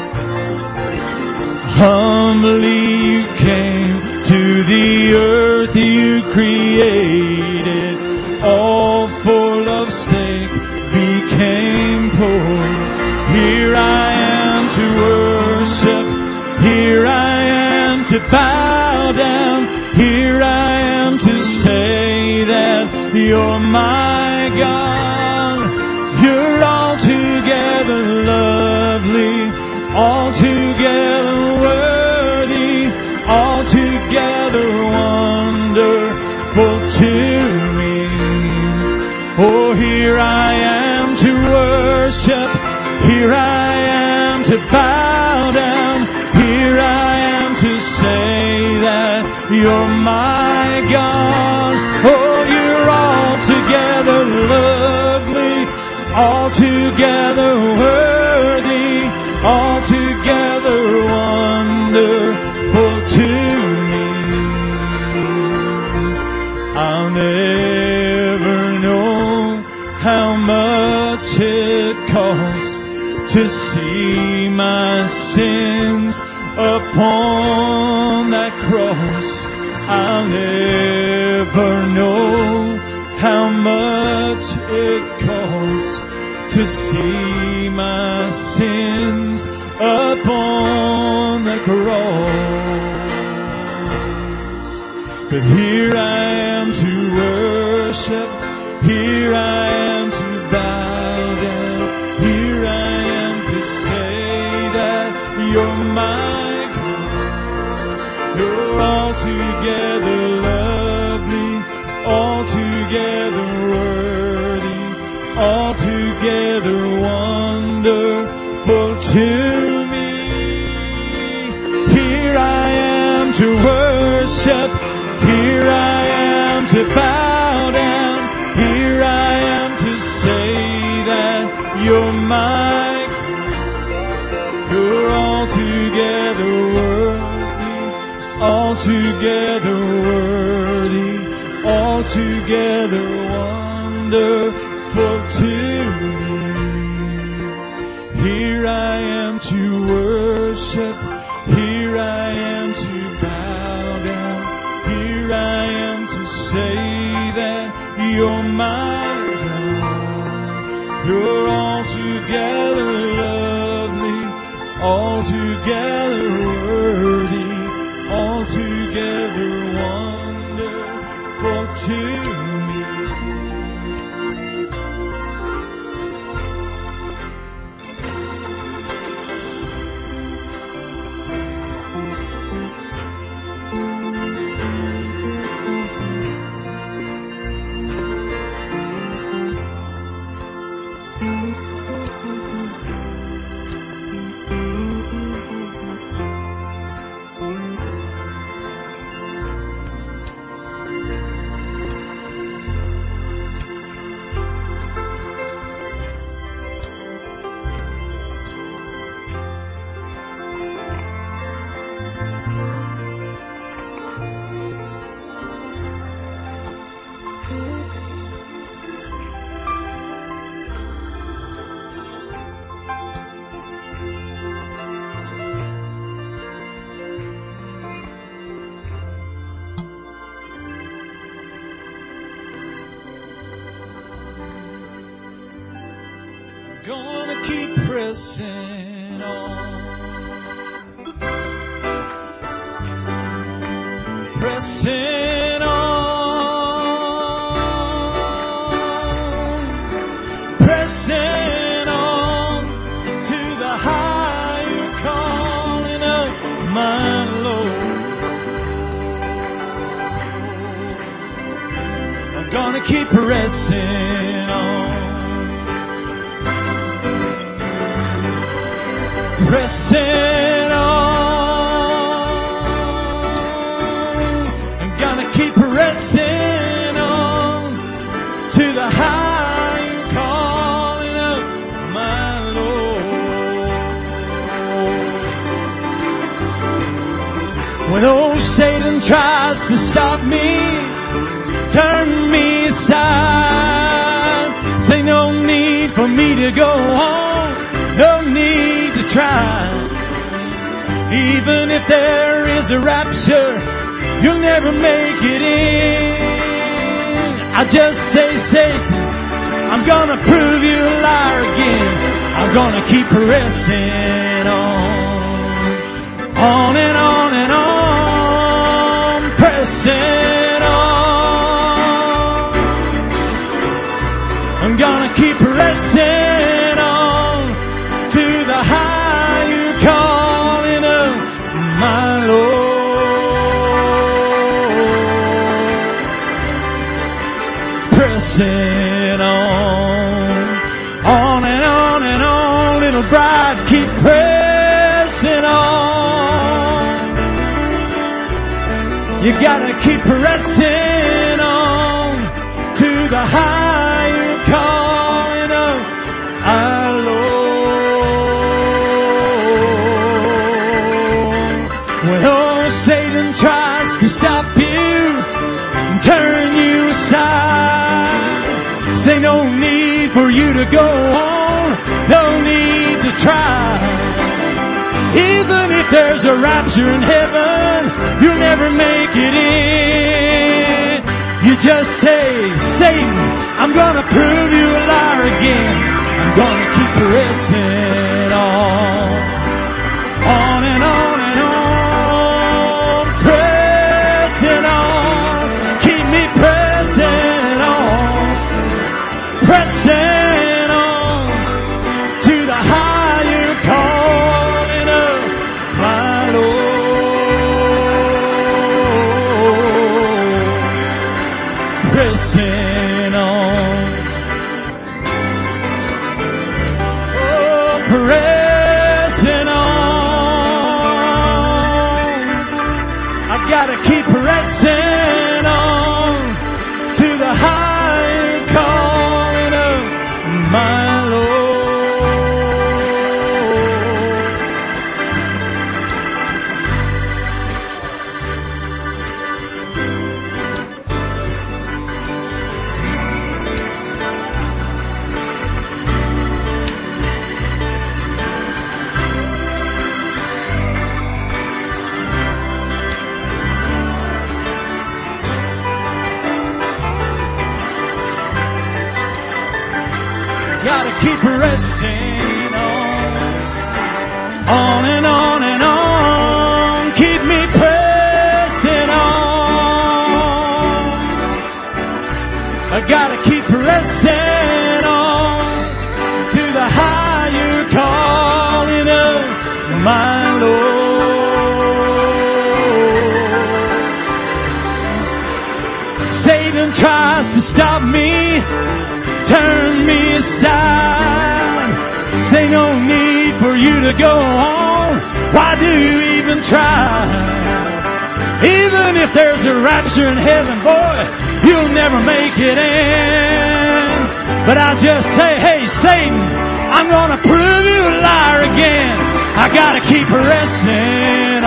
Humbly you came to the earth you created, all for love's sake became poor. Here I am to worship, here I am to bow down, here I am to say that you're my God. You're altogether lovely, altogether worthy, altogether wonderful to me. Oh, here I am to worship, here I am to bow down, here I am to say that you're my God. Oh, you're altogether lovely, altogether worthy, altogether wonderful to me. I'll never know how much it costs to see my sins upon that cross. I'll never know how much it costs to see my sins upon the cross. But here I am to worship, here I am to bow down, here I am to say that you're my God. You're altogether lovely, altogether worthy, altogether wonderful to me. Here I am to worship, here I am to bow down, here I am to say that you're my God. You're altogether worthy, altogether worthy, altogether wonderful to me. Here I am to worship, here I am to bow down, here I am to say that you're my God. You're altogether lovely, altogether worthy, altogether wonderful to me. Gonna keep pressing on. Pressing on. Pressing on to the higher calling of my Lord. I'm gonna keep pressing on. Pressing on. I'm gonna keep pressing on to the higher calling of my Lord. When old Satan tries to stop me, turn me aside, say no need for me to go on, no need to try. Even if there is a rapture, you'll never make it in. I just say, Satan, I'm gonna prove you a liar again. I'm gonna keep pressing on and on and on, pressing on. I'm gonna keep pressing on to the higher calling of my Lord. Pressing on and on and on, little bride, keep pressing on. You gotta keep pressing on to the higher calling of our Lord. When old Satan tries to stop you and turn you aside, say no need for you to go on, no need to try. Even if there's a rapture in heaven, you'll never make it in. You just say, Satan, I'm gonna prove you a liar again. I'm gonna keep pressing on and on and on, pressing on. Keep me pressing on, pressing on to the higher calling of my Lord. Pressing on. Oh, pressing on. I've got to keep pressing on to the higher calling of my Lord. Gotta keep pressing on and on and on. Keep me pressing on. I gotta keep pressing on to the higher calling of my Lord. Satan tries to stop me, turn me aside, say no need for you to go on, why do you even try? Even if there's a rapture in heaven, boy, you'll never make it in. But I'll just say, hey Satan, I'm gonna prove you a liar again. I gotta keep pressing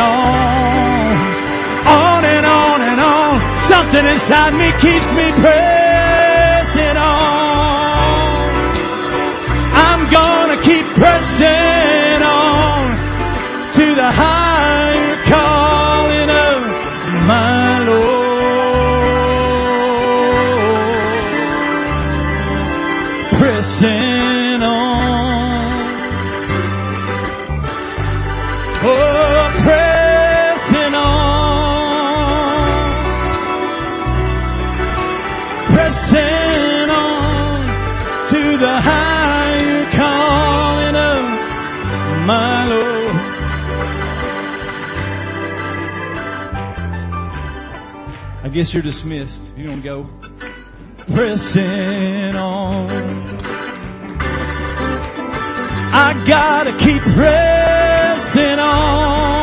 on and on and on. Something inside me keeps me pressing on. I'm gonna keep pressing on to the higher calling of my Lord. Pressing on. I guess you're dismissed. If you want to go. Pressing on. I gotta keep pressing on.